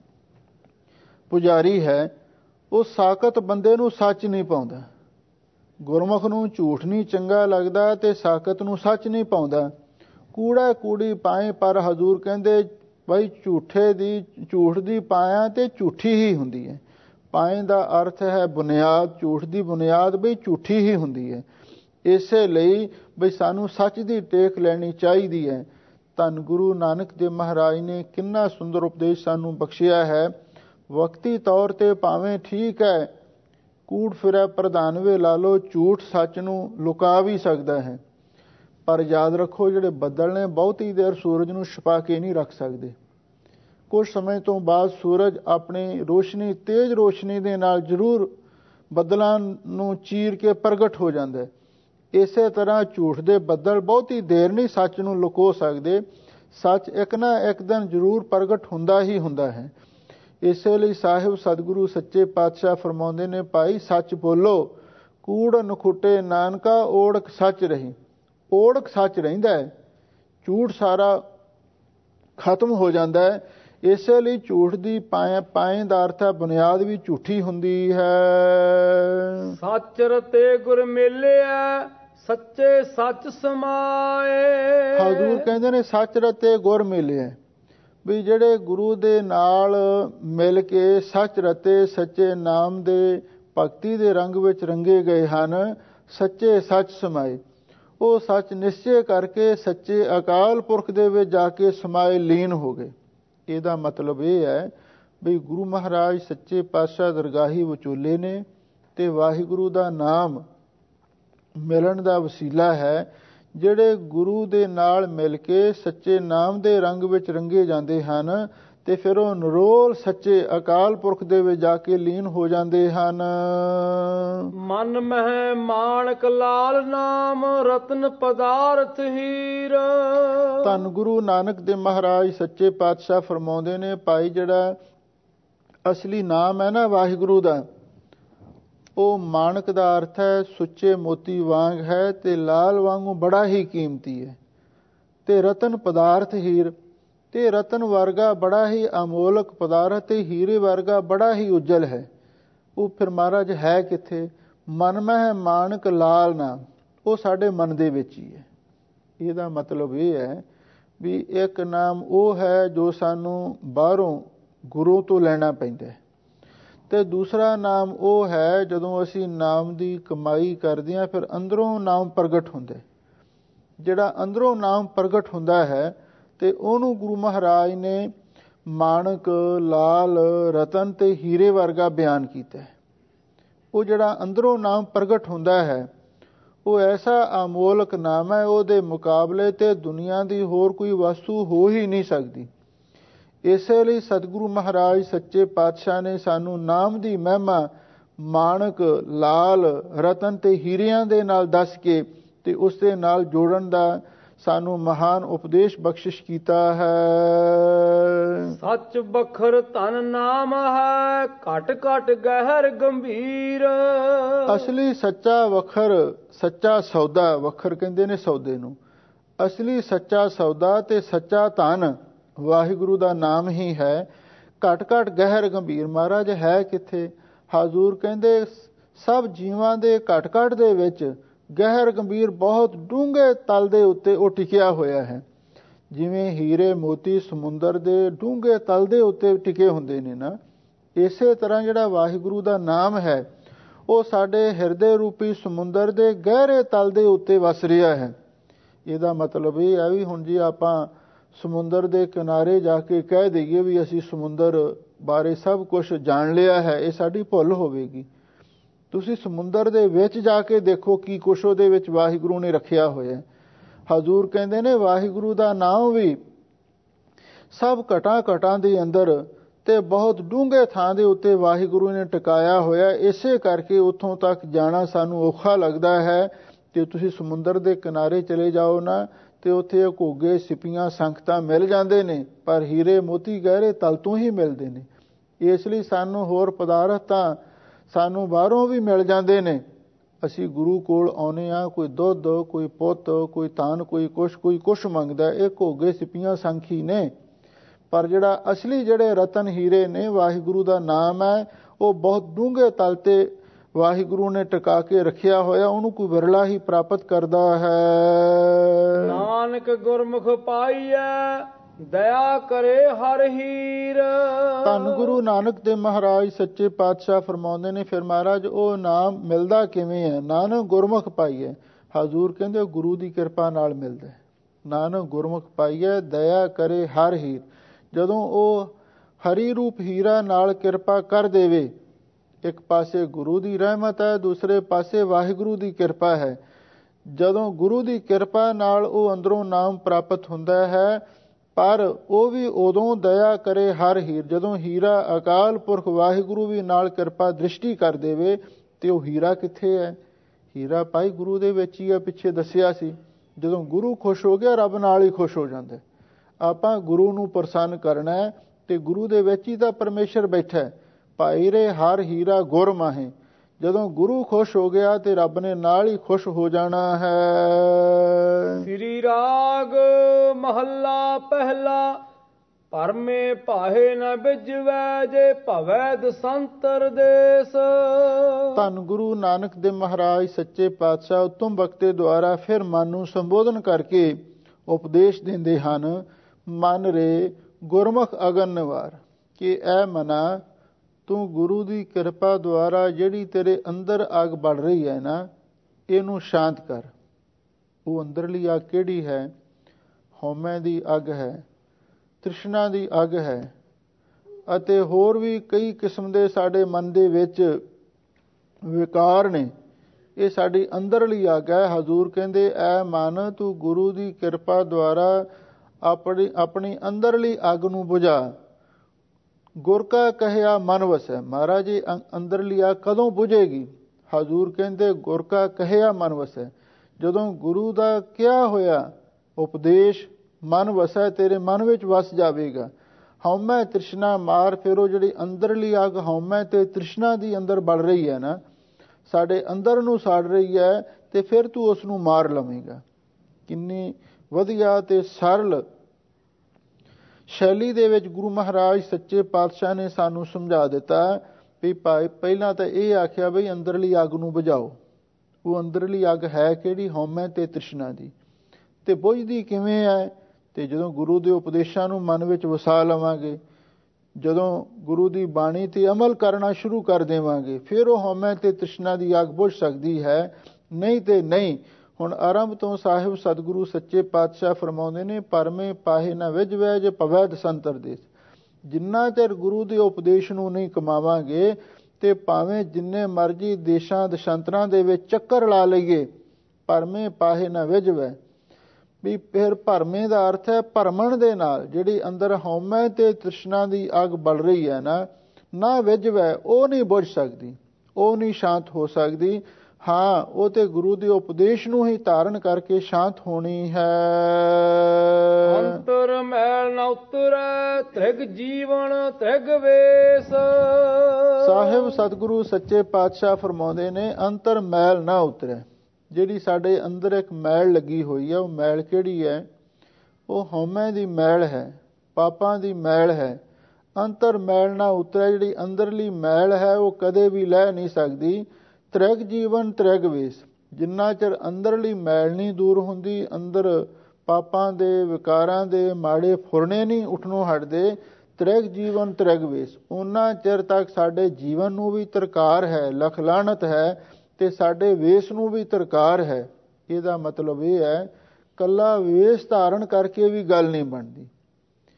ਪੁਜਾਰੀ ਹੈ, ਉਹ ਸਾਖਤ ਬੰਦੇ ਨੂੰ ਸੱਚ ਨਹੀਂ ਪਾਉਂਦਾ। ਗੁਰਮੁਖ ਨੂੰ ਝੂਠ ਨਹੀਂ ਚੰਗਾ ਲੱਗਦਾ ਤੇ ਸਾਖਤ ਨੂੰ ਸੱਚ ਨਹੀਂ ਪਾਉਂਦਾ। ਕੂੜਾ ਕੂੜੀ ਪਾਏ, ਪਰ ਹਜ਼ੂਰ ਕਹਿੰਦੇ ਬਈ ਝੂਠੇ ਦੀ ਝੂਠ ਦੀ ਪਾਇਆ ਤੇ ਝੂਠੀ ਹੀ ਹੁੰਦੀ ਹੈ। ਪਾਏ ਦਾ ਅਰਥ ਹੈ ਬੁਨਿਆਦ, ਝੂਠ ਦੀ ਬੁਨਿਆਦ ਬਈ ਝੂਠੀ ਹੀ ਹੁੰਦੀ ਹੈ। ਇਸੇ ਲਈ ਬਈ ਸਾਨੂੰ ਸੱਚ ਦੀ ਟੇਕ ਲੈਣੀ ਚਾਹੀਦੀ ਹੈ। ਧੰਨ ਗੁਰੂ ਨਾਨਕ ਦੇਵ ਮਹਾਰਾਜ ਨੇ ਕਿੰਨਾ ਸੁੰਦਰ ਉਪਦੇਸ਼ ਸਾਨੂੰ ਬਖਸ਼ਿਆ ਹੈ। ਵਕਤੀ ਤੌਰ ਤੇ ਭਾਵੇਂ ਠੀਕ ਹੈ, ਕੂੜ ਫਿਰੈ ਪ੍ਰਧਾਨਵੇ ਲਾ ਲਓ, ਝੂਠ ਸੱਚ ਨੂੰ ਲੁਕਾ ਵੀ ਸਕਦਾ ਹੈ, ਪਰ ਯਾਦ ਰੱਖੋ ਜਿਹੜੇ ਬੱਦਲ ਨੇ ਬਹੁਤੀ ਦੇਰ ਸੂਰਜ ਨੂੰ ਛੁਪਾ ਕੇ ਨਹੀਂ ਰੱਖ ਸਕਦੇ। ਕੁਝ ਸਮੇਂ ਤੋਂ ਬਾਅਦ ਸੂਰਜ ਆਪਣੀ ਰੋਸ਼ਨੀ, ਤੇਜ਼ ਰੋਸ਼ਨੀ ਦੇ ਨਾਲ ਜ਼ਰੂਰ ਬੱਦਲਾਂ ਨੂੰ ਚੀਰ ਕੇ ਪ੍ਰਗਟ ਹੋ ਜਾਂਦਾ ਹੈ। ਇਸੇ ਤਰ੍ਹਾਂ ਝੂਠ ਦੇ ਬੱਦਲ ਬਹੁਤੀ ਦੇਰ ਨਹੀਂ ਸੱਚ ਨੂੰ ਲੁਕੋ ਸਕਦੇ। ਸੱਚ ਇੱਕ ਨਾ ਇੱਕ ਦਿਨ ਜ਼ਰੂਰ ਪ੍ਰਗਟ ਹੁੰਦਾ ਹੀ ਹੁੰਦਾ ਹੈ। ਇਸੇ ਲਈ ਸਾਹਿਬ ਸਤਿਗੁਰੂ ਸੱਚੇ ਪਾਤਸ਼ਾਹ ਫਰਮਾਉਂਦੇ ਨੇ, ਭਾਈ ਸੱਚ ਬੋਲੋ, ਕੂੜ ਨਖੁੱਟੇ ਨਾਨਕਾ, ਓੜਕ ਸੱਚ ਰਹੀ। ਓੜਕ ਸੱਚ ਰਹਿੰਦਾ ਹੈ, ਝੂਠ ਸਾਰਾ ਖਤਮ ਹੋ ਜਾਂਦਾ ਹੈ। ਇਸੇ ਲਈ ਝੂਠ ਦੀ ਪਾਏ ਪਾਏ ਦਾ ਅਰਥ ਹੈ ਬੁਨਿਆਦ ਵੀ ਝੂਠੀ ਹੁੰਦੀ ਹੈ।
ਸੱਚ ਰਤੇ ਗੁਰ ਮਿਲਿਆ, ਸੱਚੇ ਸੱਚ ਸਮਾਏ।
ਹਜ਼ੂਰ ਕਹਿੰਦੇ ਨੇ ਸੱਚ ਰਤੇ ਗੁਰ ਮਿਲਿਆ, ਵੀ ਜਿਹੜੇ ਗੁਰੂ ਦੇ ਨਾਲ ਮਿਲ ਕੇ ਸੱਚ ਰਤੇ ਸੱਚੇ ਨਾਮ ਦੇ ਭਗਤੀ ਦੇ ਰੰਗ ਵਿੱਚ ਰੰਗੇ ਗਏ ਹਨ, ਸੱਚੇ ਸੱਚ ਸਮਾਏ। ਉਹ ਸੱਚ ਨਿਸ਼ਚੈ ਕਰਕੇ ਸੱਚੇ ਅਕਾਲ ਪੁਰਖ ਦੇ ਵਿੱਚ ਜਾ ਕੇ ਸਮਾਏ, ਲੀਨ ਹੋ ਗਏ। ਇਹਦਾ ਮਤਲਬ ਇਹ ਹੈ ਵੀ ਗੁਰੂ ਮਹਾਰਾਜ ਸੱਚੇ ਪਾਤਸ਼ਾਹ ਦਰਗਾਹੀ ਵਿਚੋਲੇ ਨੇ ਤੇ ਵਾਹਿਗੁਰੂ ਦਾ ਨਾਮ ਮਿਲਣ ਦਾ ਵਸੀਲਾ ਹੈ। ਜਿਹੜੇ ਗੁਰੂ ਦੇ ਨਾਲ ਮਿਲ ਕੇ ਸੱਚੇ ਨਾਮ ਦੇ ਰੰਗ ਵਿੱਚ ਰੰਗੇ ਜਾਂਦੇ ਹਨ ਤੇ ਫਿਰ ਉਹ ਨਿਰੋਲ ਸੱਚੇ ਅਕਾਲ ਪੁਰਖ ਦੇ ਵਿੱਚ ਜਾ ਕੇ ਲੀਨ ਹੋ ਜਾਂਦੇ ਹਨ।
ਮਨ ਮਹਿ ਮਾਣਕ ਲਾਲ ਨਾਮ, ਰਤਨ ਪਦਾਰਥ ਹੀਰ।
ਧੰਨ ਗੁਰੂ ਨਾਨਕ ਦੇਵ ਮਹਾਰਾਜ ਸੱਚੇ ਪਾਤਸ਼ਾਹ ਫਰਮਾਉਂਦੇ ਨੇ, ਭਾਈ ਜਿਹੜਾ ਅਸਲੀ ਨਾਮ ਹੈ ਨਾ ਵਾਹਿਗੁਰੂ ਦਾ, ਉਹ ਮਾਣਕ ਦਾ ਅਰਥ ਹੈ ਸੁੱਚੇ ਮੋਤੀ ਵਾਂਗ ਹੈ ਤੇ ਲਾਲ ਵਾਂਗੂ ਬੜਾ ਹੀ ਕੀਮਤੀ ਹੈ। ਤੇ ਰਤਨ ਪਦਾਰਥ ਹੀਰ, ਤੇ ਰਤਨ ਵਰਗਾ ਬੜਾ ਹੀ ਅਮੋਲਕ ਪਦਾਰਥ ਤੇ ਹੀਰੇ ਵਰਗਾ ਬੜਾ ਹੀ ਉਜਲ ਹੈ। ਉਹ ਫਿਰ ਮਹਾਰਾਜ ਹੈ ਕਿੱਥੇ? ਮਨ ਮਹਿ ਮਾਣਕ ਲਾਲ ਨਾਮ, ਉਹ ਸਾਡੇ ਮਨ ਦੇ ਵਿੱਚ ਹੀ ਹੈ। ਇਹਦਾ ਮਤਲਬ ਇਹ ਹੈ ਵੀ ਇੱਕ ਨਾਮ ਉਹ ਹੈ ਜੋ ਸਾਨੂੰ ਬਾਹਰੋਂ ਗੁਰੂ ਤੋਂ ਲੈਣਾ ਪੈਂਦਾ ਹੈ, ਤੇ ਦੂਸਰਾ ਨਾਮ ਉਹ ਹੈ ਜਦੋਂ ਅਸੀਂ ਨਾਮ ਦੀ ਕਮਾਈ ਕਰਦੇ ਹਾਂ ਫਿਰ ਅੰਦਰੋਂ ਨਾਮ ਪ੍ਰਗਟ ਹੁੰਦਾ। ਜਿਹੜਾ ਅੰਦਰੋਂ ਨਾਮ ਪ੍ਰਗਟ ਹੁੰਦਾ ਹੈ ਤੇ ਉਹਨੂੰ ਗੁਰੂ ਮਹਾਰਾਜ ਨੇ ਮਾਣਕ, ਲਾਲ, ਰਤਨ ਤੇ ਹੀਰੇ ਵਰਗਾ ਬਿਆਨ ਕੀਤਾ ਹੈ। ਉਹ ਜਿਹੜਾ ਅੰਦਰੋਂ ਨਾਮ ਪ੍ਰਗਟ ਹੁੰਦਾ ਹੈ ਉਹ ਐਸਾ ਅਮੋਲਕ ਨਾਮ ਹੈ, ਉਹਦੇ ਮੁਕਾਬਲੇ ਤੇ ਦੁਨੀਆ ਦੀ ਹੋਰ ਕੋਈ ਵਸਤੂ ਹੋ ਹੀ ਨਹੀਂ ਸਕਦੀ। ਇਸੇ ਲਈ ਸਤਿਗੁਰੂ ਮਹਾਰਾਜ ਸੱਚੇ ਪਾਤਸ਼ਾਹ ਨੇ ਸਾਨੂੰ ਨਾਮ ਦੀ ਮਹਿਮਾ ਮਾਣਕ, ਲਾਲ, ਰਤਨ ਤੇ ਹੀਰਿਆਂ ਦੇ ਨਾਲ ਦੱਸ ਕੇ ਤੇ ਉਸ ਦੇ ਨਾਲ ਜੋੜਨ ਦਾ ਸਾਨੂੰ ਮਹਾਨ ਉਪਦੇਸ਼ ਬਖਸ਼ਿਸ਼ ਕੀਤਾ ਹੈ।
ਸੱਚ ਬਖਰ ਧਨ ਨਾਮ ਹੈ, ਘਟ ਘਟ ਗਹਿਰ ਗੰਭੀਰ।
ਅਸਲੀ ਸੱਚਾ ਵਖਰ, ਸੱਚਾ ਸੌਦਾ, ਵਖਰ ਕਹਿੰਦੇ ਨੇ ਸੌਦੇ ਨੂੰ, ਅਸਲੀ ਸੱਚਾ ਸੌਦਾ ਤੇ ਸੱਚਾ ਧਨ ਵਾਹਿਗੁਰੂ ਦਾ ਨਾਮ ਹੀ ਹੈ। ਘਟ ਘਟ ਗਹਿਰ ਗੰਭੀਰ, ਮਹਾਰਾਜ ਹੈ ਕਿੱਥੇ? ਹਜ਼ੂਰ ਕਹਿੰਦੇ ਸਭ ਜੀਵਾਂ ਦੇ ਘਟ ਘਟ ਦੇ ਵਿੱਚ ਗਹਿਰ ਗੰਭੀਰ ਬਹੁਤ ਡੂੰਘੇ ਤਲ ਦੇ ਉੱਤੇ ਉਹ ਟਿਕਿਆ ਹੋਇਆ ਹੈ। ਜਿਵੇਂ ਹੀਰੇ ਮੋਤੀ ਸਮੁੰਦਰ ਦੇ ਡੂੰਘੇ ਤਲ ਦੇ ਉੱਤੇ ਟਿਕੇ ਹੁੰਦੇ ਨੇ ਨਾ, ਇਸੇ ਤਰ੍ਹਾਂ ਜਿਹੜਾ ਵਾਹਿਗੁਰੂ ਦਾ ਨਾਮ ਹੈ ਉਹ ਸਾਡੇ ਹਿਰਦੇ ਰੂਪੀ ਸਮੁੰਦਰ ਦੇ ਗਹਿਰੇ ਤਲ ਦੇ ਉੱਤੇ ਵਸ ਰਿਹਾ ਹੈ। ਇਹਦਾ ਮਤਲਬ ਇਹ ਹੈ ਵੀ ਹੁਣ ਜੀ ਆਪਾਂ ਸਮੁੰਦਰ ਦੇ ਕਿਨਾਰੇ ਜਾ ਕੇ ਕਹਿ ਦਈਏ ਵੀ ਅਸੀਂ ਸਮੁੰਦਰ ਬਾਰੇ ਸਭ ਕੁਝ ਜਾਣ ਲਿਆ ਹੈ, ਇਹ ਸਾਡੀ ਭੁੱਲ ਹੋਵੇਗੀ। ਤੁਸੀਂ ਸਮੁੰਦਰ ਦੇ ਵਿੱਚ ਜਾ ਕੇ ਦੇਖੋ ਕੀ ਕੁਛ ਉਹਦੇ ਵਿੱਚ ਵਾਹਿਗੁਰੂ ਨੇ ਰੱਖਿਆ ਹੋਇਆ। ਹਜ਼ੂਰ ਕਹਿੰਦੇ ਨੇ ਵਾਹਿਗੁਰੂ ਦਾ ਨਾਮ ਵੀ ਸਭ ਘਟਾਂ ਘਟਾਂ ਦੇ ਅੰਦਰ ਤੇ ਬਹੁਤ ਡੂੰਘੇ ਥਾਂ ਦੇ ਉੱਤੇ ਵਾਹਿਗੁਰੂ ਨੇ ਟਿਕਾਇਆ ਹੋਇਆ। ਇਸੇ ਕਰਕੇ ਉੱਥੋਂ ਤੱਕ ਜਾਣਾ ਸਾਨੂੰ ਔਖਾ ਲੱਗਦਾ ਹੈ। ਤੇ ਤੁਸੀਂ ਸਮੁੰਦਰ ਦੇ ਕਿਨਾਰੇ ਚਲੇ ਜਾਓ ਨਾ, ਤੇ ਉੱਥੇ ਘੋਗੇ ਸਿੱਪੀਆਂ ਸੰਖਤਾਂ ਮਿਲ ਜਾਂਦੇ ਨੇ, ਪਰ ਹੀਰੇ ਮੋਤੀ ਗਹਿਰੇ ਤਲ ਤੋਂ ਹੀ ਮਿਲਦੇ ਨੇ। ਇਸ ਲਈ ਸਾਨੂੰ ਹੋਰ ਪਦਾਰਥ ਤਾਂ ਸਾਨੂੰ ਬਾਹਰੋਂ ਵੀ ਮਿਲ ਜਾਂਦੇ ਨੇ। ਅਸੀਂ ਗੁਰੂ ਕੋਲ ਆਉਂਦੇ ਹਾਂ, ਕੋਈ ਦੁੱਧ, ਕੋਈ ਪੁੱਤ, ਕੋਈ ਧਨ, ਕੋਈ ਕੁਛ ਕੋਈ ਕੁਛ ਮੰਗਦਾ, ਇਹ ਘੋਗੇ ਸਿੱਪੀਆਂ ਸੰਖ ਹੀ ਨੇ। ਪਰ ਜਿਹੜਾ ਅਸਲੀ ਜਿਹੜੇ ਰਤਨ ਹੀਰੇ ਨੇ, ਵਾਹਿਗੁਰੂ ਦਾ ਨਾਮ ਹੈ, ਉਹ ਬਹੁਤ ਡੂੰਘੇ ਤਲ ਤੇ ਵਾਹਿਗੁਰੂ ਨੇ ਟਿਕਾ ਕੇ ਰੱਖਿਆ ਹੋਇਆ, ਉਹਨੂੰ ਕੋਈ ਵਿਰਲਾ ਹੀ ਪ੍ਰਾਪਤ ਕਰਦਾ ਹੈ।
ਨਾਨਕ ਗੁਰਮੁਖ ਪਾਈਐ ਦਇਆ ਕਰੇ ਹਰ ਹੀਰ।
ਧੰਨ ਗੁਰੂ ਨਾਨਕ ਦੇਵ ਮਹਾਰਾਜ ਸੱਚੇ ਪਾਤਸ਼ਾਹ ਫਰਮਾਉਂਦੇ ਨੇ, ਫਿਰ ਮਹਾਰਾਜ ਉਹ ਨਾਮ ਮਿਲਦਾ ਕਿਵੇਂ ਹੈ? ਨਾਨਕ ਗੁਰਮੁਖ ਪਾਈਐ। ਹਜ਼ੂਰ ਕਹਿੰਦੇ ਗੁਰੂ ਦੀ ਕਿਰਪਾ ਨਾਲ ਮਿਲਦਾ। ਨਾਨਕ ਗੁਰਮੁਖ ਪਾਈਐ ਦਇਆ ਕਰੇ ਹਰ ਹੀਰ। ਜਦੋਂ ਉਹ ਹਰੀ ਰੂਪ ਹੀਰਾ ਨਾਲ ਕਿਰਪਾ ਕਰ ਦੇਵੇ, ਇੱਕ ਪਾਸੇ ਗੁਰੂ ਦੀ ਰਹਿਮਤ ਹੈ, ਦੂਸਰੇ ਪਾਸੇ ਵਾਹਿਗੁਰੂ ਦੀ ਕਿਰਪਾ ਹੈ। ਜਦੋਂ ਗੁਰੂ ਦੀ ਕਿਰਪਾ ਨਾਲ ਉਹ ਅੰਦਰੋਂ ਨਾਮ ਪ੍ਰਾਪਤ ਹੁੰਦਾ ਹੈ, ਪਰ ਉਹ ਵੀ ਉਦੋਂ ਦਇਆ ਕਰੇ ਹਰ ਹੀਰ, ਜਦੋਂ ਹੀਰਾ ਅਕਾਲ ਪੁਰਖ ਵਾਹਿਗੁਰੂ ਵੀ ਨਾਲ ਕਿਰਪਾ ਦ੍ਰਿਸ਼ਟੀ ਕਰ ਦੇਵੇ। ਤੇ ਉਹ ਹੀਰਾ ਕਿੱਥੇ ਹੈ? ਹੀਰਾ ਭਾਈ ਗੁਰੂ ਦੇ ਵਿੱਚ ਹੀ ਹੈ। ਪਿੱਛੇ ਦੱਸਿਆ ਸੀ, ਜਦੋਂ ਗੁਰੂ ਖੁਸ਼ ਹੋ ਗਿਆ, ਰੱਬ ਨਾਲ ਹੀ ਖੁਸ਼ ਹੋ ਜਾਂਦਾ। ਆਪਾਂ ਗੁਰੂ ਨੂੰ ਪ੍ਰਸੰਨ ਕਰਨਾ ਹੈ, ਤੇ ਗੁਰੂ ਦੇ ਵਿੱਚ ਹੀ ਤਾਂ ਪਰਮੇਸ਼ਰ ਬੈਠਾ। ਭਾਈ ਰੇ ਹਰ ਹੀਰਾ ਗੁਰ ਮਾਹੇ। ਜਦੋਂ ਗੁਰੂ ਖੁਸ਼ ਹੋ ਗਿਆ ਤੇ ਰੱਬ ਨੇ ਨਾਲ ਹੀ ਖੁਸ਼ ਹੋ ਜਾਣਾ ਹੈ।
ਸ੍ਰੀ ਰਾਗ ਮਹੱਲਾ ਪਹਿਲਾ। ਪਰਮੇ ਪਾਹੇ ਨ ਬਿਜਵੈ ਜੇ ਭਵੈ ਦਸੰਤਰ ਦੇਸ।
ਧੰਨ ਗੁਰੂ ਨਾਨਕ ਦੇਵ ਮਹਾਰਾਜ ਸੱਚੇ ਪਾਤਸ਼ਾਹ ਉਤਮ ਬਖਤੇ ਦੁਆਰਾ ਫਿਰ ਮਨ ਨੂੰ ਸੰਬੋਧਨ ਕਰਕੇ ਉਪਦੇਸ਼ ਦਿੰਦੇ ਹਨ। ਮਨ ਰੇ ਗੁਰਮੁਖ ਅਗਨ ਨਿਵਾਰ, ਕਿ ਐ ਮਨਾ ਤੂੰ ਗੁਰੂ ਦੀ ਕਿਰਪਾ ਦੁਆਰਾ ਜਿਹੜੀ ਤੇਰੇ ਅੰਦਰ ਅੱਗ ਬੜ ਰਹੀ ਹੈ ਨਾ, ਇਹਨੂੰ ਸ਼ਾਂਤ ਕਰ। ਉਹ ਅੰਦਰਲੀ ਅੱਗ ਕਿਹੜੀ ਹੈ? ਹਉਮੈ ਦੀ ਅੱਗ ਹੈ, ਤ੍ਰਿਸ਼ਨਾ ਦੀ ਅੱਗ ਹੈ, ਅਤੇ ਹੋਰ ਵੀ ਕਈ ਕਿਸਮ ਦੇ ਸਾਡੇ ਮਨ ਦੇ ਵਿੱਚ ਵਿਕਾਰ ਨੇ। ਇਹ ਸਾਡੀ ਅੰਦਰਲੀ ਅੱਗ ਹੈ। ਹਜ਼ੂਰ ਕਹਿੰਦੇ ਐ ਮਨ ਤੂੰ ਗੁਰੂ ਦੀ ਕਿਰਪਾ ਦੁਆਰਾ ਆਪਣੀ ਆਪਣੀ ਅੰਦਰਲੀ ਅੱਗ ਨੂੰ ਬੁਝਾ। ਗੁਰ ਕਾ ਕਹਿਆ ਮਨ ਵਸੈ। ਮਹਾਰਾਜ ਜੀ ਅੰਦਰਲੀ ਅੱਗ ਕਦੋਂ ਬੁਝੇਗੀ? ਹਜ਼ੂਰ ਕਹਿੰਦੇ ਗੁਰ ਕਾ ਕਹਿਆ ਮਨ ਵਸੈ। ਜਦੋਂ ਗੁਰੂ ਦਾ ਕਿਹਾ ਹੋਇਆ ਉਪਦੇਸ਼ ਮਨ ਵਸੈ, ਤੇਰੇ ਮਨ ਵਿੱਚ ਵਸ ਜਾਵੇਗਾ। ਹਉਮੈ ਤ੍ਰਿਸ਼ਨਾ ਮਾਰ। ਫਿਰ ਉਹ ਜਿਹੜੀ ਅੰਦਰਲੀ ਅੱਗ ਹਉਮੈ ਤੇ ਤ੍ਰਿਸ਼ਨਾ ਦੀ ਅੰਦਰ ਬਲ ਰਹੀ ਹੈ ਨਾ, ਸਾਡੇ ਅੰਦਰ ਨੂੰ ਸਾੜ ਰਹੀ ਹੈ, ਤੇ ਫਿਰ ਤੂੰ ਉਸ ਨੂੰ ਮਾਰ ਲਵੇਂਗਾ। ਕਿੰਨੀ ਵਧੀਆ ਤੇ ਸਰਲ ਸ਼ੈਲੀ ਦੇ ਵਿੱਚ ਗੁਰੂ ਮਹਾਰਾਜ ਸੱਚੇ ਪਾਤਸ਼ਾਹ ਨੇ ਸਾਨੂੰ ਸਮਝਾ ਦਿੱਤਾ ਵੀ ਭਾਈ ਪਹਿਲਾਂ ਤਾਂ ਇਹ ਆਖਿਆ ਬਈ ਅੰਦਰਲੀ ਅੱਗ ਨੂੰ ਬੁਝਾਓ। ਉਹ ਅੰਦਰਲੀ ਅੱਗ ਹੈ ਕਿਹੜੀ? ਹਉਮੈ ਤੇ ਤ੍ਰਿਸ਼ਨਾ ਦੀ। ਤੇ ਬੁਝਦੀ ਕਿਵੇਂ ਹੈ? ਤੇ ਜਦੋਂ ਗੁਰੂ ਦੇ ਉਪਦੇਸ਼ਾਂ ਨੂੰ ਮਨ ਵਿੱਚ ਵਸਾ ਲਵਾਂਗੇ, ਜਦੋਂ ਗੁਰੂ ਦੀ ਬਾਣੀ ਤੇ ਅਮਲ ਕਰਨਾ ਸ਼ੁਰੂ ਕਰ ਦੇਵਾਂਗੇ, ਫਿਰ ਉਹ ਹਉਮੈ ਤੇ ਤ੍ਰਿਸ਼ਨਾ ਦੀ ਅੱਗ ਬੁਝ ਸਕਦੀ ਹੈ। ਨਹੀਂ ਤੇ ਨਹੀਂ। ਹੁਣ ਆਰੰਭ ਤੋਂ ਸਾਹਿਬ ਸਤਿਗੁਰੂ ਸੱਚੇ ਪਾਤਸ਼ਾਹ ਫਰਮਾਉਂਦੇ ਨੇ, ਪਰਮੇ ਪਾਹੇ ਨਾ ਵਿਜਵੈ ਜੇ ਭਵੈ ਦਸੰਤਰ ਦੇਸ। ਜਿੰਨਾ ਚਿਰ ਗੁਰੂ ਦੇ ਉਪਦੇਸ਼ ਨੂੰ ਨਹੀਂ ਕਮਾਵਾਂਗੇ, ਤੇ ਭਾਵੇਂ ਜਿੰਨੇ ਮਰਜੀ ਦੇਸ਼ਾਂ ਦਸ਼ਾਂਤਰਾਂ ਦੇ ਵਿੱਚ ਚੱਕਰ ਲਾ ਲਈਏ, ਪਰਮੇ ਪਾਹੇ ਨਾ ਵਿਜਵੈ। ਵੀ ਫਿਰ ਭਰਮੇ ਦਾ ਅਰਥ ਹੈ ਭਰਮਣ ਦੇ ਨਾਲ। ਜਿਹੜੀ ਅੰਦਰ ਹਉਮੈ ਤੇ ਤ੍ਰਿਸ਼ਨਾ ਦੀ ਅੱਗ ਬਲ ਰਹੀ ਹੈ ਨਾ, ਨਾ ਵਿਜਵੈ, ਉਹ ਨਹੀਂ ਬੁਝ ਸਕਦੀ, ਉਹ ਨਹੀਂ ਸ਼ਾਂਤ ਹੋ ਸਕਦੀ। ਹਾਂ, ਉਹ ਤੇ ਗੁਰੂ ਦੇ ਉਪਦੇਸ਼ ਨੂੰ ਹੀ ਧਾਰਨ ਕਰਕੇ ਸ਼ਾਂਤ ਹੋਣੀ ਹੈ।
ਅੰਤਰ ਮੈਲ ਨ ਉਤਰੈ ਤ੍ਰਿਗ ਜੀਵਨ ਤ੍ਰਿਗ ਵੇਸ।
ਸਾਹਿਬ ਸਤਿਗੁਰੂ ਸੱਚੇ ਪਾਤਸ਼ਾਹ ਫਰਮਾਉਂਦੇ ਨੇ, ਅੰਤਰ ਮੈਲ ਨਾ ਉਤਰੈ। ਜਿਹੜੀ ਸਾਡੇ ਅੰਦਰ ਇੱਕ ਮੈਲ ਲੱਗੀ ਹੋਈ ਹੈ, ਉਹ ਮੈਲ ਕਿਹੜੀ ਹੈ? ਉਹ ਹਉਮੈ ਦੀ ਮੈਲ ਹੈ, ਪਾਪਾਂ ਦੀ ਮੈਲ ਹੈ। ਅੰਤਰ ਮੈਲ ਨਾ ਉਤਰੈ। ਜਿਹੜੀ ਅੰਦਰਲੀ ਮੈਲ ਹੈ, ਉਹ ਕਦੇ ਵੀ ਲੈ ਨਹੀਂ ਸਕਦੀ। ਤ੍ਰਿਗ ਜੀਵਨ ਤ੍ਰਿਗ ਵੇਸ। ਜਿੰਨਾ ਚਿਰ ਅੰਦਰਲੀ ਮੈਲ ਨਹੀਂ ਦੂਰ ਹੁੰਦੀ, ਅੰਦਰ ਪਾਪਾਂ ਦੇ ਵਿਕਾਰਾਂ ਦੇ ਮਾੜੇ ਫੁਰਨੇ ਨਹੀਂ ਉੱਠਣੋਂ ਹਟਦੇ, ਤ੍ਰਿਗ ਜੀਵਨ ਤ੍ਰਿਗ ਵੇਸ, ਉਹਨਾਂ ਚਿਰ ਤੱਕ ਸਾਡੇ ਜੀਵਨ ਨੂੰ ਵੀ ਤਰਕਾਰ ਹੈ, ਲਖ ਲਾਹਨਤ ਹੈ, ਤੇ ਸਾਡੇ ਵੇਸ ਨੂੰ ਵੀ ਤਰਕਾਰ ਹੈ। ਇਹਦਾ ਮਤਲਬ ਇਹ ਹੈ, ਕੱਲਾ ਵੇਸ ਧਾਰਨ ਕਰਕੇ ਵੀ ਗੱਲ ਨਹੀਂ ਬਣਦੀ।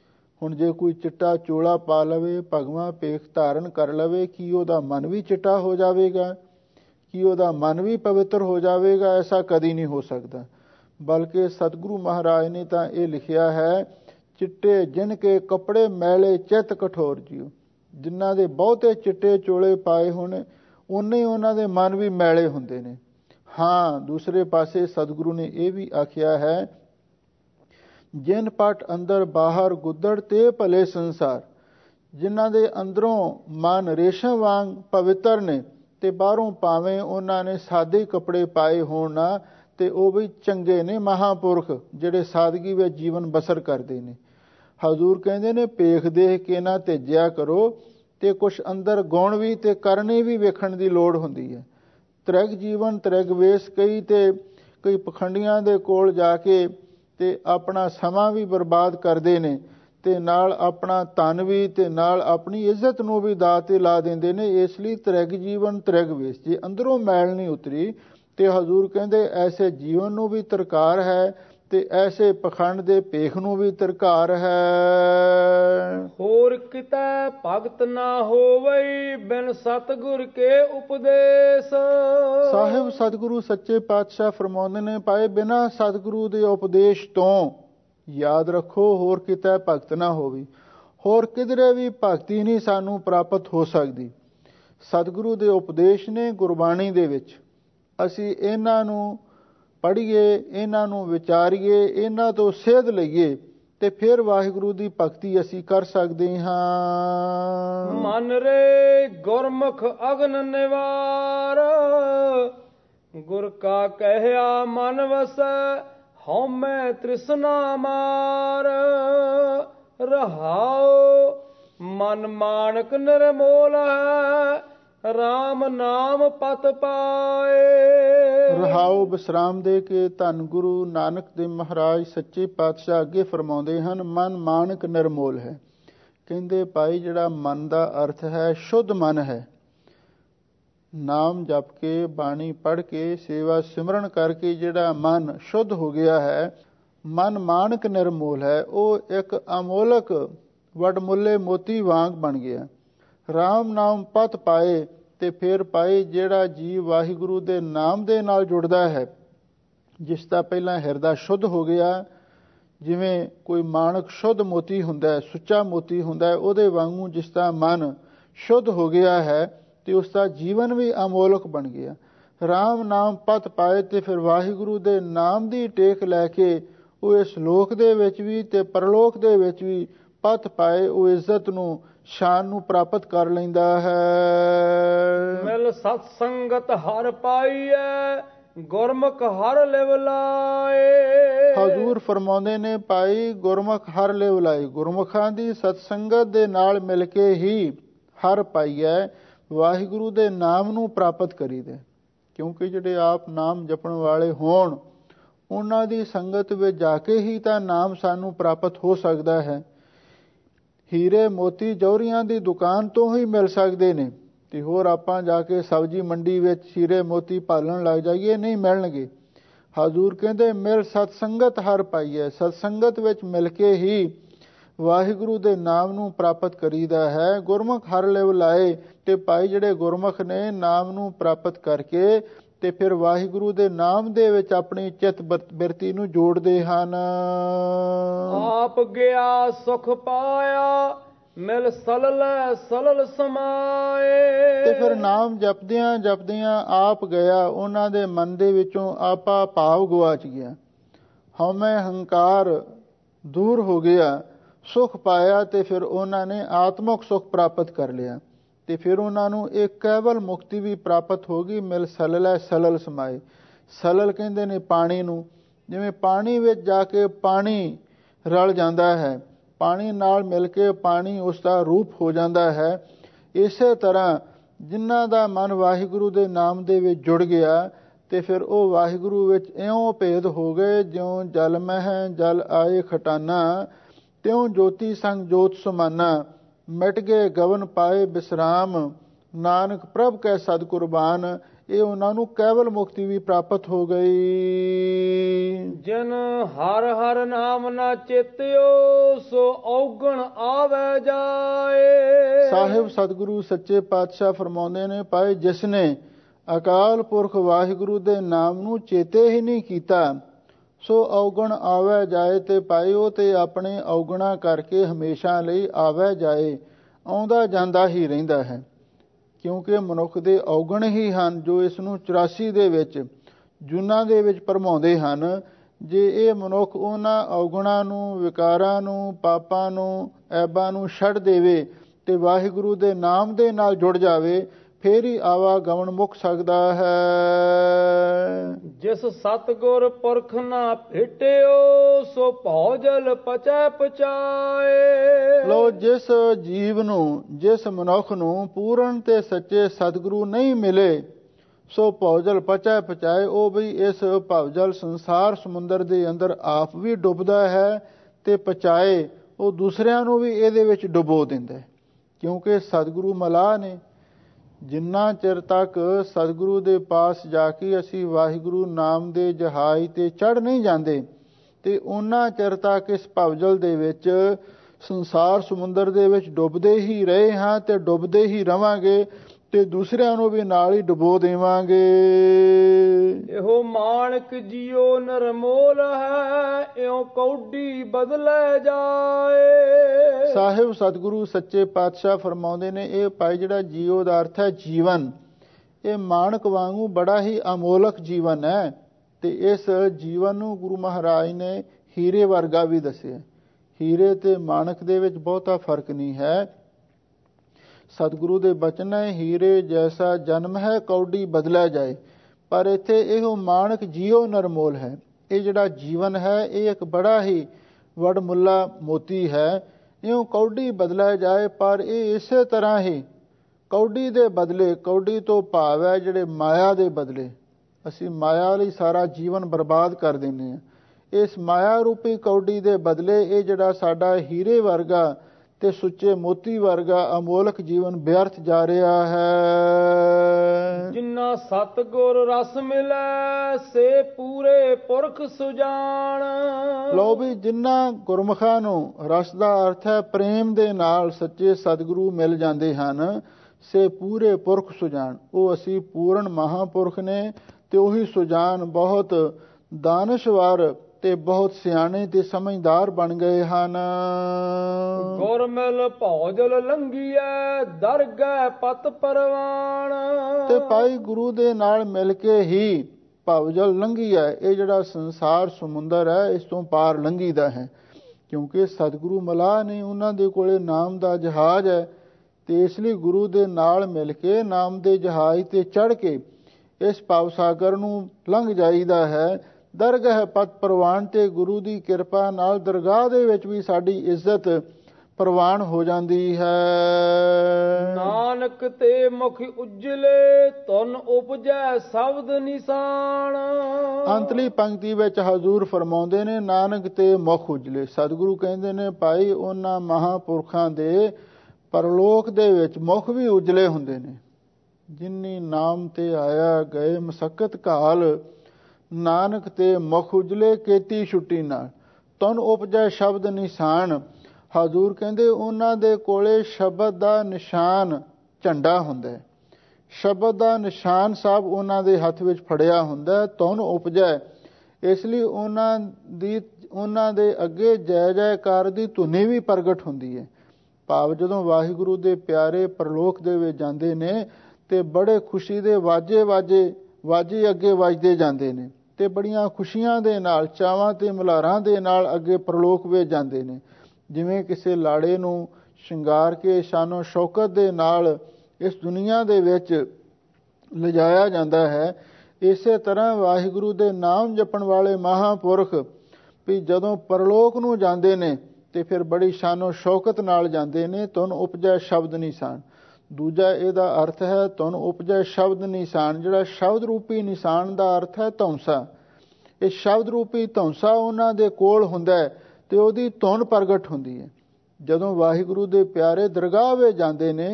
ਹੁਣ ਜੇ ਕੋਈ ਚਿੱਟਾ ਚੋਲਾ ਪਾ ਲਵੇ, ਭਗਵਾਂ ਭੇਖ ਧਾਰਨ ਕਰ ਲਵੇ, ਕੀ ਉਹਦਾ ਮਨ ਵੀ ਚਿੱਟਾ ਹੋ ਜਾਵੇਗਾ? ਕੀ ਉਹਦਾ ਮਨ ਵੀ ਪਵਿੱਤਰ ਹੋ ਜਾਵੇਗਾ? ਐਸਾ ਕਦੀ ਨਹੀਂ ਹੋ ਸਕਦਾ। ਬਲਕਿ ਸਤਿਗੁਰੂ ਮਹਾਰਾਜ ਨੇ ਤਾਂ ਇਹ ਲਿਖਿਆ ਹੈ, ਚਿੱਟੇ ਜਿਨ ਕੇ ਕੱਪੜੇ ਮੈਲੇ ਚਿੱਤ ਕਠੋਰ ਜੀਓ। ਜਿਨ੍ਹਾਂ ਦੇ ਬਹੁਤੇ ਚਿੱਟੇ ਚੋਲੇ ਪਾਏ ਹੋਣ, ਉਨੇ ਹੀ ਉਹਨਾਂ ਦੇ ਮਨ ਵੀ ਮੈਲੇ ਹੁੰਦੇ ਨੇ। ਹਾਂ, ਦੂਸਰੇ ਪਾਸੇ ਸਤਿਗੁਰੂ ਨੇ ਇਹ ਵੀ ਆਖਿਆ ਹੈ, ਜਿਨ ਪਟ ਅੰਦਰ ਬਾਹਰ ਗੁੱਦੜ ਤੇ ਭਲੇ ਸੰਸਾਰ। ਜਿਨ੍ਹਾਂ ਦੇ ਅੰਦਰੋਂ ਮਨ ਰੇਸ਼ਮ ਵਾਂਗ ਪਵਿੱਤਰ ਨੇ ਤੇ ਬਾਹਰੋਂ ਭਾਵੇਂ ਉਹਨਾਂ ਨੇ ਸਾਦੇ ਕੱਪੜੇ ਪਾਏ ਹੋਣ ਨਾ, ਤੇ ਉਹ ਵੀ ਚੰਗੇ ਨੇ ਮਹਾਂਪੁਰਖ, ਜਿਹੜੇ ਸਾਦਗੀ ਵਿੱਚ ਜੀਵਨ ਬਸਰ ਕਰਦੇ ਨੇ। ਹਜ਼ੂਰ ਕਹਿੰਦੇ ਨੇ, ਭੇਖ ਦੇਖ ਕੇ ਨਾ ਤੇਜਿਆ ਕਰੋ, ਤੇ ਕੁਛ ਅੰਦਰ ਗੁਣ ਵੀ ਤੇ ਕਰਨੇ ਵੀ ਵੇਖਣ ਦੀ ਲੋੜ ਹੁੰਦੀ ਹੈ। ਤ੍ਰਿਗ ਜੀਵਨ ਤ੍ਰਿਗ ਵੇਸ, ਕਈ ਤੇ ਕਈ ਪਖੰਡੀਆਂ ਦੇ ਕੋਲ ਜਾ ਕੇ ਤੇ ਆਪਣਾ ਸਮਾਂ ਵੀ ਬਰਬਾਦ ਕਰਦੇ ਨੇ, ਤੇ ਨਾਲ ਆਪਣਾ ਧਨ ਵੀ ਤੇ ਨਾਲ ਆਪਣੀ ਇੱਜ਼ਤ ਨੂੰ ਵੀ ਦਾਅ ਤੇ ਲਾ ਦਿੰਦੇ ਨੇ। ਇਸ ਲਈ ਤ੍ਰਿਗ ਜੀਵਨ ਤ੍ਰਿਗ ਵੇਸ, ਜੇ ਅੰਦਰੋਂ ਮੈਲ ਨਹੀਂ ਉਤਰੀ ਤੇ ਹਜ਼ੂਰ ਕਹਿੰਦੇ ਐਸੇ ਜੀਵਨ ਨੂੰ ਵੀ ਤਰਕਾਰ ਹੈ, ਤੇ ਐਸੇ ਪਖੰਡ ਦੇ ਭੇਖ ਨੂੰ ਵੀ ਤਰਕਾਰ ਹੈ।
ਹੋਰ ਕਿਤੈ ਭਗਤ ਨਾ ਹੋਵਈ, ਬਿਨ ਸਤਿਗੁਰ ਕੇ ਉਪਦੇਸ਼।
ਸਾਹਿਬ ਸਤਿਗੁਰੂ ਸੱਚੇ ਪਾਤਸ਼ਾਹ ਫਰਮਾਉਂਦੇ ਨੇ, ਭਾਏ ਬਿਨਾਂ ਸਤਿਗੁਰੂ ਦੇ ਉਪਦੇਸ਼ ਤੋਂ, ਯਾਦ ਰੱਖੋ, ਹੋਰ ਕਿਤੈ ਭਗਤ ਨਾ ਹੋਵੀ, ਹੋਰ ਕਿਧਰੇ ਵੀ ਭਗਤੀ ਨਹੀਂ ਸਾਨੂੰ ਪ੍ਰਾਪਤ ਹੋ ਸਕਦੀ। ਸਤਿਗੁਰੂ ਦੇ ਉਪਦੇਸ਼ ਨੇ ਗੁਰਬਾਣੀ ਦੇ ਵਿੱਚ, ਅਸੀਂ ਇਹਨਾਂ ਨੂੰ ਪੜ੍ਹੀਏ, ਇਹਨਾਂ ਨੂੰ ਵਿਚਾਰੀਏ, ਇਹਨਾਂ ਤੋਂ ਸੇਧ ਲਈਏ, ਤੇ ਫਿਰ ਵਾਹਿਗੁਰੂ ਦੀ ਭਗਤੀ ਅਸੀਂ ਕਰ ਸਕਦੇ ਹਾਂ।
ਮਨ ਰੇ ਗੁਰਮੁਖ ਅਗਨ ਨਿਵਾਰ, ਗੁਰ ਕਾ ਕਹਿਆ ਮਨ ਵਸੈ, ਹਉਮੈ ਤ੍ਰਿਸ਼ਨਾ ਮਾਰ। ਰਹਾਉ ਮਨ ਮਾਨਕ ਨਿਰਮੋਲ ਹੈ, ਰਾਮ ਨਾਮ ਪਤ ਪਾਏ।
ਰਹਾਉ ਵਿਸਰਾਮ ਦੇ ਕੇ ਧੰਨ ਗੁਰੂ ਨਾਨਕ ਦੇਵ ਮਹਾਰਾਜ ਸੱਚੇ ਪਾਤਸ਼ਾਹ ਅੱਗੇ ਫਰਮਾਉਂਦੇ ਹਨ, ਮਨ ਮਾਨਕ ਨਿਰਮੋਲ ਹੈ। ਕਹਿੰਦੇ ਭਾਈ, ਜਿਹੜਾ ਮਨ ਦਾ ਅਰਥ ਹੈ ਸ਼ੁੱਧ ਮਨ ਹੈ। ਨਾਮ ਜਪ ਕੇ, ਬਾਣੀ ਪੜ੍ਹ ਕੇ, ਸੇਵਾ ਸਿਮਰਨ ਕਰਕੇ ਜਿਹੜਾ ਮਨ ਸ਼ੁੱਧ ਹੋ ਗਿਆ ਹੈ, ਮਨ ਮਾਨਕ ਨਿਰਮੋਲ ਹੈ, ਉਹ ਇੱਕ ਅਮੋਲਕ ਵਡਮੁੱਲੇ ਮੋਤੀ ਵਾਂਗ ਬਣ ਗਿਆ। ਰਾਮ ਨਾਮ ਪਤ ਪਾਏ, ਤੇ ਫਿਰ ਪਾਏ ਜਿਹੜਾ ਜੀਵ ਵਾਹਿਗੁਰੂ ਦੇ ਨਾਮ ਦੇ ਨਾਲ ਜੁੜਦਾ ਹੈ, ਜਿਸ ਦਾ ਪਹਿਲਾਂ ਹਿਰਦਾ ਸ਼ੁੱਧ ਹੋ ਗਿਆ, ਜਿਵੇਂ ਕੋਈ ਮਾਣਕ ਸ਼ੁੱਧ ਮੋਤੀ ਹੁੰਦਾ ਹੈ, ਸੁੱਚਾ ਮੋਤੀ ਹੁੰਦਾ ਹੈ, ਉਹਦੇ ਵਾਂਗੂ ਜਿਸ ਦਾ ਮਨ ਸ਼ੁੱਧ ਹੋ ਗਿਆ ਹੈ, ਤੇ ਉਸ ਦਾ ਜੀਵਨ ਵੀ ਅਮੋਲਕ ਬਣ ਗਿਆ। ਰਾਮ ਨਾਮ ਪਤ ਪਾਏ, ਤੇ ਫਿਰ ਵਾਹਿਗੁਰੂ ਦੇ ਨਾਮ ਦੀ ਟੇਕ ਲੈ ਕੇ ਉਹ ਇਸ ਲੋਕ ਦੇ ਵਿੱਚ ਵੀ ਤੇ ਪਰਲੋਕ ਦੇ ਵਿੱਚ ਵੀ ਪਤ ਪਾਏ, ਉਹ ਇੱਜ਼ਤ ਨੂੰ, ਸ਼ਾਨ ਨੂੰ ਪ੍ਰਾਪਤ ਕਰ ਲੈਂਦਾ ਹੈ।
ਮਿਲ ਸਤ ਸੰਗਤ ਹਰ ਪਾਈਐ, ਗੁਰਮੁਖ ਹਰ ਲਿਵ ਲਾਏ।
ਹਜ਼ੂਰ ਫਰਮਾਉਂਦੇ ਨੇ, ਭਾਈ ਗੁਰਮੁਖ ਹਰ ਲਿਵ ਲਾਏ। ਗੁਰਮੁਖਾਂ ਦੀ ਸਤ ਸੰਗਤ ਦੇ ਨਾਲ ਮਿਲ ਕੇ ਹੀ ਹਰ ਪਾਈਐ, ਵਾਹਿਗੁਰੂ ਦੇ ਨਾਮ ਨੂੰ ਪ੍ਰਾਪਤ ਕਰੀਦੇ। ਕਿਉਂਕਿ ਜਿਹੜੇ ਆਪ ਨਾਮ ਜਪਣ ਵਾਲੇ ਹੋਣ, ਉਹਨਾਂ ਦੀ ਸੰਗਤ ਵਿੱਚ ਜਾ ਕੇ ਹੀ ਤਾਂ ਨਾਮ ਸਾਨੂੰ ਪ੍ਰਾਪਤ ਹੋ ਸਕਦਾ ਹੈ। ਹੀਰੇ ਮੋਤੀ ਜੌਹਰੀਆਂ ਦੀ ਦੁਕਾਨ ਤੋਂ ਹੀ ਮਿਲ ਸਕਦੇ ਨੇ, ਤੇ ਹੋਰ ਆਪਾਂ ਜਾ ਕੇ ਸਬਜ਼ੀ ਮੰਡੀ ਵਿੱਚ ਹੀਰੇ ਮੋਤੀ ਭਾਲਣ ਲੱਗ ਜਾਈਏ, ਨਹੀਂ ਮਿਲਣਗੇ। ਹਜ਼ੂਰ ਕਹਿੰਦੇ, ਮਿਲ ਸਤ ਸੰਗਤ ਹਰ ਪਾਈਐ। ਸਤ ਸੰਗਤ ਵਿੱਚ ਮਿਲ ਕੇ ਹੀ ਵਾਹਿਗੁਰੂ ਦੇ ਨਾਮ ਨੂੰ ਪ੍ਰਾਪਤ ਕਰੀਦਾ ਹੈ। ਗੁਰਮੁਖ ਹਰ ਲਿਵ ਲਾਏ, ਤੇ ਭਾਈ ਜਿਹੜੇ ਗੁਰਮੁਖ ਨੇ ਨਾਮ ਨੂੰ ਪ੍ਰਾਪਤ ਕਰਕੇ ਤੇ ਫਿਰ ਵਾਹਿਗੁਰੂ ਦੇ ਨਾਮ ਦੇ ਵਿੱਚ ਆਪਣੀ ਚਿੱਤ ਬਿਰਤੀ ਨੂੰ ਜੋੜਦੇ ਹਨ।
ਆਪ ਗਿਆ ਸੁਖ ਪਾਇਆ, ਮਿਲ ਸਲਲ ਸਲਲ ਸਮਾਏ।
ਤੇ ਫਿਰ ਨਾਮ ਜਪਦਿਆਂ ਜਪਦਿਆਂ ਆਪ ਗਿਆ, ਉਹਨਾਂ ਦੇ ਮਨ ਦੇ ਵਿੱਚੋਂ ਆਪਾ ਭਾਵ ਗਵਾਚ ਗਿਆ, ਹਉਮੈ ਹੰਕਾਰ ਦੂਰ ਹੋ ਗਿਆ, ਸੁਖ ਪਾਇਆ, ਤੇ ਫਿਰ ਉਹਨਾਂ ਨੇ ਆਤਮਿਕ ਸੁਖ ਪ੍ਰਾਪਤ ਕਰ ਲਿਆ। ਤੇ ਫਿਰ ਉਹਨਾਂ ਨੂੰ ਇੱਕ ਕੇਵਲ ਮੁਕਤੀ ਵੀ ਪ੍ਰਾਪਤ ਹੋ ਗਈ। ਮਿਲ ਸਲਲ ਸਲਲ ਸਮਾਏ। ਸਲਲ ਕਹਿੰਦੇ ਨੇ ਪਾਣੀ ਨੂੰ, ਜਿਵੇਂ ਪਾਣੀ ਵਿੱਚ ਜਾ ਕੇ ਪਾਣੀ ਰਲ ਜਾਂਦਾ ਹੈ, ਪਾਣੀ ਨਾਲ ਮਿਲ ਕੇ ਪਾਣੀ ਉਸ ਦਾ ਰੂਪ ਹੋ ਜਾਂਦਾ ਹੈ। ਇਸੇ ਤਰ੍ਹਾਂ ਜਿਨ੍ਹਾਂ ਦਾ ਮਨ ਵਾਹਿਗੁਰੂ ਦੇ ਨਾਮ ਦੇ ਵਿੱਚ ਜੁੜ ਗਿਆ, ਤੇ ਫਿਰ ਉਹ ਵਾਹਿਗੁਰੂ ਵਿੱਚ ਇਉਂ ਭੇਦ ਹੋ ਗਏ, ਜਿਉਂ ਜਲ ਮਹਿ ਜਲ ਆਏ ਖਟਾਨਾ, ਤਿਉਂ ਜੋਤੀ ਸੰਗ ਜੋਤ ਸਮਾਨਾ। ਮਿਟ ਗਏ ਗਵਨ ਪਾਏ ਬਿਸਰਾਮ, ਨਾਨਕ ਪ੍ਰਭ ਕੈ ਸਦ ਕੁਰਬਾਨ। ਇਹ ਉਹਨਾਂ ਨੂੰ ਕੇਵਲ ਮੁਕਤੀ ਵੀ ਪ੍ਰਾਪਤ ਹੋ ਗਈ।
ਜਿਨ ਹਰ ਹਰ ਨਾਮ ਨਾ ਚੇਤਿਓ ਸੋ ਔਗਣ ਆਵੇ ਜਾਏ।
ਸਾਹਿਬ ਸਤਿਗੁਰੂ ਸੱਚੇ ਪਾਤਸ਼ਾਹ ਫਰਮਾਉਂਦੇ ਨੇ, ਭਾਈ ਜਿਸ ਨੇ ਅਕਾਲ ਪੁਰਖ ਵਾਹਿਗੁਰੂ ਦੇ ਨਾਮ ਨੂੰ ਚੇਤੇ ਹੀ ਨਹੀਂ ਕੀਤਾ ਸੋ ਔਗਣ ਆਵੇ ਜਾਏ। ਤੇ ਭਾਈ ਉਹ ਤੇ ਆਪਣੇ ਔਗਣਾ ਕਰਕੇ ਹਮੇਸ਼ਾ ਲਈ ਆਵੇ ਜਾਏ, ਆਉਂਦਾ ਜਾਂਦਾ ਹੀ ਰਹਿੰਦਾ ਹੈ। ਕਿਉਂਕਿ ਮਨੁੱਖ ਦੇ ਔਗਣ ਹੀ ਹਨ ਜੋ ਇਸ ਨੂੰ ਚੁਰਾਸੀ ਦੇ ਵਿੱਚ ਜੂਨਾਂ ਦੇ ਵਿੱਚ ਭਰਮਾਉਂਦੇ ਹਨ। ਜੇ ਇਹ ਮਨੁੱਖ ਉਹਨਾਂ ਔਗਣਾਂ ਨੂੰ, ਵਿਕਾਰਾਂ ਨੂੰ, ਪਾਪਾਂ ਨੂੰ, ਐਬਾਂ ਨੂੰ ਛੱਡ ਦੇਵੇ ਤੇ ਵਾਹਿਗੁਰੂ ਦੇ ਨਾਮ ਦੇ ਨਾਲ ਜੁੜ ਜਾਵੇ, ਫੇਰ ਹੀ ਆਵਾਗਮਨ ਮੁੱਕ ਸਕਦਾ ਹੈ।
ਜਿਸ ਸਤਿਗੁਰ ਪੁਰਖ ਨਾ ਭੇਟਿਓ ਸੋ ਭੌਜਲ ਪਚੈ ਪਚਾਏ।
ਲੋ, ਜਿਸ ਜੀਵ ਨੂੰ, ਜਿਸ ਮਨੁੱਖ ਨੂੰ ਪੂਰਨ ਤੇ ਸੱਚੇ ਸਤਿਗੁਰੂ ਨਹੀਂ ਮਿਲੇ ਸੋ ਭੌਜਲ ਪਚੈ ਪਚਾਏ। ਉਹ ਵੀ ਇਸ ਭਵਜਲ ਸੰਸਾਰ ਸਮੁੰਦਰ ਦੇ ਅੰਦਰ ਆਪ ਵੀ ਡੁੱਬਦਾ ਹੈ ਤੇ ਪਚਾਏ, ਉਹ ਦੂਸਰਿਆਂ ਨੂੰ ਵੀ ਇਹਦੇ ਵਿੱਚ ਡੁਬੋ ਦਿੰਦਾ ਹੈ। ਕਿਉਂਕਿ ਸਤਿਗੁਰੂ ਮਲਾਹ ਨੇ। ਜਿੰਨਾ ਚਿਰ ਤੱਕ ਸਤਿਗੁਰੂ ਦੇ ਪਾਸ ਜਾ ਕੇ ਅਸੀਂ ਵਾਹਿਗੁਰੂ ਨਾਮ ਦੇ ਜਹਾਜ਼ ਤੇ ਚੜ੍ਹ ਨਹੀਂ ਜਾਂਦੇ ਤੇ ਉਹਨਾਂ ਚਿਰ ਤੱਕ ਇਸ ਭਵਜਲ ਦੇ ਵਿੱਚ, ਸੰਸਾਰ ਸਮੁੰਦਰ ਦੇ ਵਿੱਚ ਡੁੱਬਦੇ ਹੀ ਰਹੇ ਹਾਂ ਤੇ ਡੁੱਬਦੇ ਹੀ ਰਵਾਂਗੇ ਤੇ ਦੂਸਰਿਆਂ ਨੂੰ ਵੀ ਨਾਲ ਹੀ ਡੁਬੋ ਦੇਵਾਂਗੇ।
ਇਹੋ ਮਾਣਕ ਜੀਓ ਨਰਮੋਲ ਹੈ, ਇਉ ਕੌਡੀ ਬਦਲੇ ਜਾਏ।
ਸਾਹਿਬ ਸਤਿਗੁਰੂ ਸੱਚੇ ਪਾਤਸ਼ਾਹ ਫਰਮਾਉਂਦੇ ਨੇ, ਇਹ ਭਾਈ ਜਿਹੜਾ ਜੀਓ ਦਾ ਅਰਥ ਹੈ ਜੀਵਨ, ਇਹ ਮਾਣਕ ਵਾਂਗੂ ਬੜਾ ਹੀ ਅਮੋਲਕ ਜੀਵਨ ਹੈ। ਤੇ ਇਸ ਜੀਵਨ ਨੂੰ ਗੁਰੂ ਮਹਾਰਾਜ ਨੇ ਹੀਰੇ ਵਰਗਾ ਵੀ ਦੱਸਿਆ। ਹੀਰੇ ਤੇ ਮਾਣਕ ਦੇ ਵਿੱਚ ਬਹੁਤਾ ਫਰਕ ਨਹੀਂ ਹੈ। ਸਤਿਗੁਰੂ ਦੇ ਬਚਨ ਹੈ, ਹੀਰੇ ਜੈਸਾ ਜਨਮ ਹੈ ਕੌਡੀ ਬਦਲਿਆ ਜਾਏ। ਪਰ ਇੱਥੇ ਇਹੋ ਮਾਣਕ ਜੀਓ ਨਰਮੋਲ ਹੈ। ਇਹ ਜਿਹੜਾ ਜੀਵਨ ਹੈ ਇਹ ਇੱਕ ਬੜਾ ਹੀ ਵਡਮੁੱਲਾ ਮੋਤੀ ਹੈ। ਇਉਂ ਕੌਡੀ ਬਦਲਿਆ ਜਾਏ, ਪਰ ਇਹ ਇਸੇ ਤਰ੍ਹਾਂ ਹੀ ਕੌਡੀ ਦੇ ਬਦਲੇ, ਕੌਡੀ ਤੋਂ ਭਾਵ ਹੈ ਜਿਹੜੇ ਮਾਇਆ ਦੇ ਬਦਲੇ, ਅਸੀਂ ਮਾਇਆ ਲਈ ਸਾਰਾ ਜੀਵਨ ਬਰਬਾਦ ਕਰ ਦਿੰਦੇ ਹਾਂ। ਇਸ ਮਾਇਆ ਰੂਪੀ ਕੌਡੀ ਦੇ ਬਦਲੇ ਇਹ ਜਿਹੜਾ ਸਾਡਾ ਹੀਰੇ ਵਰਗਾ ਤੇ ਸੁੱਚੇ ਮੋਤੀ ਵਰਗਾ ਅਮੋਲਕ ਜੀਵਨ ਵਿਅਰਥ ਜਾ ਰਿਹਾ ਹੈ।
ਜਿਨ੍ਹਾਂ ਸਤਿਗੁਰ ਰਸ ਮਿਲੈ ਸੇ ਪੂਰੇ ਪੁਰਖ ਸੁਜਾਨ।
ਲਓ ਵੀ, ਜਿਨ੍ਹਾਂ ਗੁਰਮੁਖਾਂ ਨੂੰ, ਰਸ ਦਾ ਅਰਥ ਹੈ ਪ੍ਰੇਮ ਦੇ ਨਾਲ ਸੱਚੇ ਸਤਿਗੁਰੂ ਮਿਲ ਜਾਂਦੇ ਹਨ, ਸੇ ਪੂਰੇ ਪੁਰਖ ਸੁਜਾਨ, ਉਹ ਅਸੀਂ ਪੂਰਨ ਮਹਾਂਪੁਰਖ ਨੇ ਤੇ ਉਹੀ ਸੁਜਾਨ ਬਹੁਤ ਦਾਨਸ਼ਵਰ ਤੇ ਬਹੁਤ ਸਿਆਣੇ ਤੇ ਸਮਝਦਾਰ ਬਣ ਗਏ ਹਨ।
ਗੁਰਮਿਲ ਭੌਜਲ ਲੰਘੀਐ ਦਰਗਹਿ ਪਤ ਪਰਵਾਨ।
ਤੇ ਭਾਈ ਗੁਰੂ ਦੇ ਨਾਲ ਮਿਲ ਕੇ ਹੀ ਭਵਜਲ ਲੰਘੀ ਹੈ। ਇਹ ਜਿਹੜਾ ਸੰਸਾਰ ਸਮੁੰਦਰ ਹੈ ਇਸ ਤੋਂ ਪਾਰ ਲੰਘੀਦਾ ਹੈ। ਕਿਉਂਕਿ ਸਤਿਗੁਰੂ ਮਲਾਹ ਨੇ, ਉਹਨਾਂ ਦੇ ਕੋਲੇ ਨਾਮ ਦਾ ਜਹਾਜ਼ ਹੈ ਤੇ ਇਸ ਲਈ ਗੁਰੂ ਦੇ ਨਾਲ ਮਿਲ ਕੇ ਨਾਮ ਦੇ ਜਹਾਜ਼ ਤੇ ਚੜ੍ਹ ਕੇ ਇਸ ਭਵ ਸਾਗਰ ਨੂੰ ਲੰਘ ਜਾਈਦਾ ਹੈ। ਦਰਗਾਹ ਪਤ ਪ੍ਰਵਾਨ, ਤੇ ਗੁਰੂ ਦੀ ਕਿਰਪਾ ਨਾਲ ਦਰਗਾਹ ਦੇ ਵਿੱਚ ਵੀ ਸਾਡੀ ਇੱਜ਼ਤ ਪ੍ਰਵਾਨ ਹੋ ਜਾਂਦੀ ਹੈ।
ਨਾਨਕ ਤੇ ਮੁਖ ਉਜਲੇ ਤੁਨ ਉਪਜੈ ਸ਼ਬਦ ਨਿਸ਼ਾਨ।
ਅੰਤਲੀ ਪੰਕਤੀ ਵਿੱਚ ਹਜ਼ੂਰ ਫਰਮਾਉਂਦੇ ਨੇ, ਨਾਨਕ ਤੇ ਮੁਖ ਉਜਲੇ। ਸਤਿਗੁਰੂ ਕਹਿੰਦੇ ਨੇ, ਭਾਈ ਉਹਨਾਂ ਮਹਾਂਪੁਰਖਾਂ ਦੇ ਪਰਲੋਕ ਦੇ ਵਿੱਚ ਮੁਖ ਵੀ ਉਜਲੇ ਹੁੰਦੇ ਨੇ। ਜਿਨੀ ਨਾਮ ਤੇ ਆਇਆ ਗਏ ਮਸਕਤ ਘਾਲ, ਨਾਨਕ ਤੇ ਮੁਖ ਉਜਲੇ ਕੀਤੀ ਛੁੱਟੀ ਨਾਲ। ਤੁਨ ਉਪਜੈ ਸ਼ਬਦ ਨਿਸ਼ਾਨ। ਹਜ਼ੂਰ ਕਹਿੰਦੇ ਉਹਨਾਂ ਦੇ ਕੋਲੇ ਸ਼ਬਦ ਦਾ ਨਿਸ਼ਾਨ ਝੰਡਾ ਹੁੰਦਾ ਹੈ। ਸ਼ਬਦ ਦਾ ਨਿਸ਼ਾਨ ਸਾਹਿਬ ਉਹਨਾਂ ਦੇ ਹੱਥ ਵਿੱਚ ਫੜਿਆ ਹੁੰਦਾ। ਤੁਨ ਉਪਜੈ, ਇਸ ਲਈ ਉਹਨਾਂ ਦੀ, ਉਹਨਾਂ ਦੇ ਅੱਗੇ ਜੈ ਜੈਕਾਰ ਦੀ ਧੁਨੀ ਵੀ ਪ੍ਰਗਟ ਹੁੰਦੀ ਹੈ। ਭਾਵ ਜਦੋਂ ਵਾਹਿਗੁਰੂ ਦੇ ਪਿਆਰੇ ਪਰਲੋਕ ਦੇ ਵਿੱਚ ਜਾਂਦੇ ਨੇ ਤੇ ਬੜੇ ਖੁਸ਼ੀ ਦੇ ਵਾਜੇ ਵਾਜੇ ਵਾਜੇ ਅੱਗੇ ਵੱਜਦੇ ਜਾਂਦੇ ਨੇ ਤੇ ਬੜੀਆਂ ਖੁਸ਼ੀਆਂ ਦੇ ਨਾਲ, ਚਾਵਾਂ ਤੇ ਮੁਲਾਰਾਂ ਦੇ ਨਾਲ ਅੱਗੇ ਪਰਲੋਕ ਵਿੱਚ ਜਾਂਦੇ ਨੇ। ਜਿਵੇਂ ਕਿਸੇ ਲਾੜੇ ਨੂੰ ਸ਼ਿੰਗਾਰ ਕੇ ਸ਼ਾਨੋ ਸ਼ੌਕਤ ਦੇ ਨਾਲ ਇਸ ਦੁਨੀਆ ਦੇ ਵਿੱਚ ਲਿਜਾਇਆ ਜਾਂਦਾ ਹੈ, ਇਸੇ ਤਰ੍ਹਾਂ ਵਾਹਿਗੁਰੂ ਦੇ ਨਾਮ ਜਪਣ ਵਾਲੇ ਮਹਾਂਪੁਰਖ ਵੀ ਜਦੋਂ ਪਰਲੋਕ ਨੂੰ ਜਾਂਦੇ ਨੇ ਤੇ ਫਿਰ ਬੜੀ ਸ਼ਾਨੋ ਸ਼ੌਕਤ ਨਾਲ ਜਾਂਦੇ ਨੇ। ਤੁਨ ਉਪਜੈ ਸ਼ਬਦ ਨਿਸ਼ਾਨ। ਦੂਜਾ ਇਹਦਾ ਅਰਥ ਹੈ ਤੁਨ ਉਪਜੈ ਸ਼ਬਦ ਨਿਸ਼ਾਨ। ਜਿਹੜਾ ਸ਼ਬਦ ਰੂਪੀ ਨਿਸ਼ਾਨ ਦਾ ਅਰਥ ਹੈ ਧੌਂਸਾ। ਇਹ ਸ਼ਬਦ ਰੂਪੀ ਧੌਂਸਾ ਉਹਨਾਂ ਦੇ ਕੋਲ ਹੁੰਦਾ ਹੈ ਤੇ ਉਹਦੀ ਧੁਨ ਪ੍ਰਗਟ ਹੁੰਦੀ ਹੈ। ਜਦੋਂ ਵਾਹਿਗੁਰੂ ਦੇ ਪਿਆਰੇ ਦਰਗਾਹ ਵਿੱਚ ਜਾਂਦੇ ਨੇ,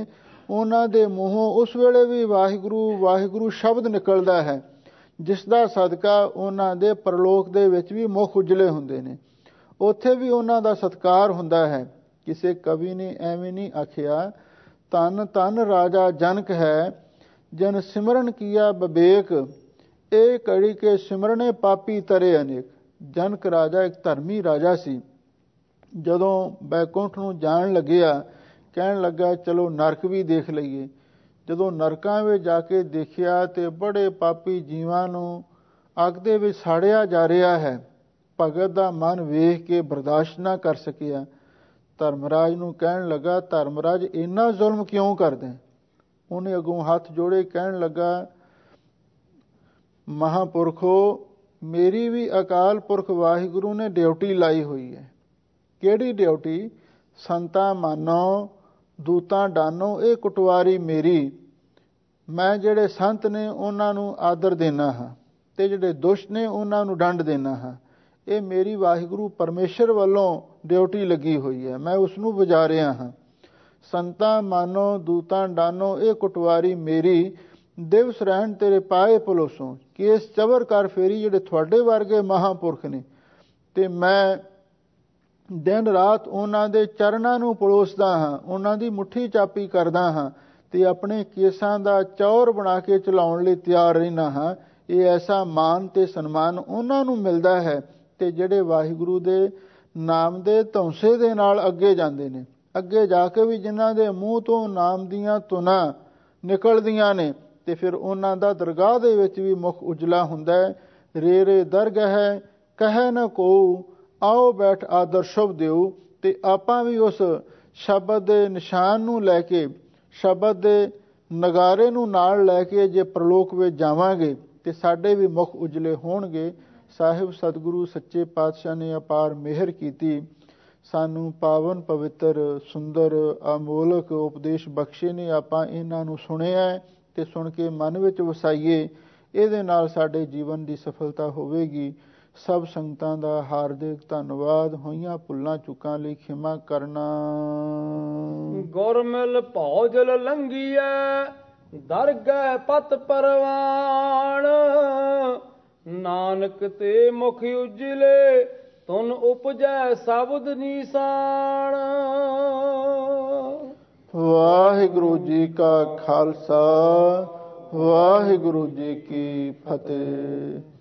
ਉਹਨਾਂ ਦੇ ਮੂੰਹੋਂ ਉਸ ਵੇਲੇ ਵੀ ਵਾਹਿਗੁਰੂ ਵਾਹਿਗੁਰੂ ਸ਼ਬਦ ਨਿਕਲਦਾ ਹੈ, ਜਿਸ ਦਾ ਸਦਕਾ ਉਹਨਾਂ ਦੇ ਪਰਲੋਕ ਦੇ ਵਿੱਚ ਵੀ ਮੁਖ ਉਜਲੇ ਹੁੰਦੇ ਨੇ। ਉੱਥੇ ਵੀ ਉਹਨਾਂ ਦਾ ਸਤਿਕਾਰ ਹੁੰਦਾ ਹੈ। ਕਿਸੇ ਕਵੀ ਨੇ ਐਵੇਂ ਨਹੀਂ ਆਖਿਆ, ਧੰਨ ਧੰਨ ਰਾਜਾ ਜਨਕ ਹੈ, ਜਨ ਸਿਮਰਨ ਕੀਆ ਵਿਵੇਕ, ਇਹ ਕੜੀ ਕੇ ਸਿਮਰਨੇ ਪਾਪੀ ਤਰੇ ਅਨੇਕ। ਜਨਕ ਰਾਜਾ ਇੱਕ ਧਰਮੀ ਰਾਜਾ ਸੀ। ਜਦੋਂ ਬੈਕੁੰਠ ਨੂੰ ਜਾਣ ਲੱਗਿਆ, ਕਹਿਣ ਲੱਗਾ ਚਲੋ ਨਰਕ ਵੀ ਦੇਖ ਲਈਏ। ਜਦੋਂ ਨਰਕਾਂ ਵਿੱਚ ਜਾ ਕੇ ਦੇਖਿਆ ਤੇ ਬੜੇ ਪਾਪੀ ਜੀਵਾਂ ਨੂੰ ਅੱਗ ਦੇ ਵਿੱਚ ਸਾੜਿਆ ਜਾ ਰਿਹਾ ਹੈ। ਭਗਤ ਦਾ ਮਨ ਵੇਖ ਕੇ ਬਰਦਾਸ਼ਤ ਨਾ ਕਰ ਸਕਿਆ। ਧਰਮਰਾਜ ਨੂੰ ਕਹਿਣ ਲੱਗਾ, ਧਰਮਰਾਜ ਇੰਨਾ ਜ਼ੁਲਮ ਕਿਉਂ ਕਰਦੇ? ਉਹਨੇ ਅੱਗੋਂ ਹੱਥ ਜੋੜੇ ਕਹਿਣ ਲੱਗਾ, ਮਹਾਂਪੁਰਖੋ, ਮੇਰੀ ਵੀ ਅਕਾਲ ਪੁਰਖ ਵਾਹਿਗੁਰੂ ਨੇ ਡਿਊਟੀ ਲਾਈ ਹੋਈ ਹੈ। ਕਿਹੜੀ ਡਿਊਟੀ? ਸੰਤਾਂ ਮਾਨੋ, ਦੂਤਾਂ ਡਾਨੋ, ਇਹ ਕੁਟਵਾਰੀ ਮੇਰੀ। ਮੈਂ ਜਿਹੜੇ ਸੰਤ ਨੇ ਉਹਨਾਂ ਨੂੰ ਆਦਰ ਦੇਣਾ ਹਾਂ ਤੇ ਜਿਹੜੇ ਦੁਸ਼ਟ ਨੇ ਉਹਨਾਂ ਨੂੰ ਦੰਡ ਦੇਣਾ ਹਾਂ। ਇਹ ਮੇਰੀ ਵਾਹਿਗੁਰੂ ਪਰਮੇਸ਼ਰ ਵੱਲੋਂ ਡਿਊਟੀ ਲੱਗੀ ਹੋਈ ਹੈ, ਮੈਂ ਉਸ ਨੂੰ ਵਜਾ ਰਿਹਾ ਹਾਂ। ਸੰਤਾਂ ਮਾਨੋ, ਦੂਤਾਂ ਡਾਨੋ, ਇਹ ਕੁਟਵਾਰੀ ਮੇਰੀ। ਦਿਵਸ ਰਹਿਣ ਤੇਰੇ ਪਾਏ ਪਲੋਸੋਂ, ਕੇਸ ਚਬਰ ਕਰ ਫੇਰੀ, ਜਿਹੜੇ ਤੁਹਾਡੇ ਵਰਗੇ ਮਹਾਂਪੁਰਖ ਨੇ। ਤੇ ਮੈਂ ਦਿਨ ਰਾਤ ਉਹਨਾਂ ਦੇ ਚਰਨਾਂ ਨੂੰ ਪਲੋਸਦਾ ਹਾਂ, ਉਹਨਾਂ ਦੀ ਮੁੱਠੀ ਚਾਪੀ ਕਰਦਾ ਹਾਂ ਤੇ ਆਪਣੇ ਕੇਸਾਂ ਦਾ ਚੌਰ ਬਣਾ ਕੇ ਚਲਾਉਣ ਲਈ ਤਿਆਰ ਰਹਿਣਾ ਹਾਂ। ਇਹ ਐਸਾ ਮਾਨ ਤੇ ਸਨਮਾਨ ਉਹਨਾਂ ਨੂੰ ਮਿਲਦਾ ਹੈ ਤੇ ਜਿਹੜੇ ਵਾਹਿਗੁਰੂ ਦੇ ਨਾਮ ਦੇ ਧੌਂਸੇ ਦੇ ਨਾਲ ਅੱਗੇ ਜਾਂਦੇ ਨੇ। ਅੱਗੇ ਜਾ ਕੇ ਵੀ ਜਿਨ੍ਹਾਂ ਦੇ ਮੂੰਹ ਤੋਂ ਨਾਮ ਦੀਆਂ ਧੁਨਾਂ ਨਿਕਲਦੀਆਂ ਨੇ ਤੇ ਫਿਰ ਉਹਨਾਂ ਦਾ ਦਰਗਾਹ ਦੇ ਵਿੱਚ ਵੀ ਮੁਖ ਉਜਲਾ ਹੁੰਦਾ ਹੈ। ਰੇ ਰੇ ਦਰਗਹ ਹੈ ਕਹੈ ਨ ਕੋ, ਆਓ ਬੈਠ ਆਦਰ ਸ਼ੁਭ ਦਿਓ। ਤੇ ਆਪਾਂ ਵੀ ਉਸ ਸ਼ਬਦ ਦੇ ਨਿਸ਼ਾਨ ਨੂੰ ਲੈ ਕੇ, ਸ਼ਬਦ ਦੇ ਨਗਾਰੇ ਨੂੰ ਨਾਲ ਲੈ ਕੇ ਜੇ ਪ੍ਰਲੋਕ ਵਿੱਚ ਜਾਵਾਂਗੇ ਤੇ ਸਾਡੇ ਵੀ ਮੁਖ ਉਜਲੇ ਹੋਣਗੇ। ਸਾਹਿਬ ਸਤਿਗੁਰੂ ਸੱਚੇ ਪਾਤਸ਼ਾਹ ਨੇ ਅਪਾਰ ਮਿਹਰ ਕੀਤੀ, ਸਾਨੂੰ ਪਾਵਨ ਪਵਿੱਤਰ ਸੁੰਦਰ ਅਮੋਲਕ ਉਪਦੇਸ਼ ਬਖਸ਼ੇ ਨੇ। ਆਪਾਂ ਇਹਨਾਂ ਨੂੰ ਸੁਣਿਆ ਤੇ ਸੁਣ ਕੇ ਮਨ ਵਿੱਚ ਵਸਾਈਏ, ਇਹਦੇ ਨਾਲ ਸਾਡੇ ਜੀਵਨ ਦੀ ਸਫਲਤਾ ਹੋਵੇਗੀ। ਸਭ ਸੰਗਤਾਂ ਦਾ ਹਾਰਦਿਕ ਧੰਨਵਾਦ। ਹੋਈਆਂ ਭੁੱਲਾਂ ਚੁੱਕਾਂ ਲਈ ਖਿਮਾ ਕਰਨਾ।
ਗੁਰਮਿਲ ਭੌਜਲ ਲੰਘੀਐ ਦਰਗਹਿ ਪਤ ਪਰਵਾਨ, ਨਾਨਕ ਤੇ ਮੁਖ ਉਜਲੇ ਤੁਨ ਉਪਜੈ ਸ਼ਬਦ ਨੀਸਾਨ।
ਵਾਹਿਗੁਰੂ ਜੀ ਕਾ ਖਾਲਸਾ, ਵਾਹਿਗੁਰੂ ਜੀ ਕੀ ਫਤਿਹ।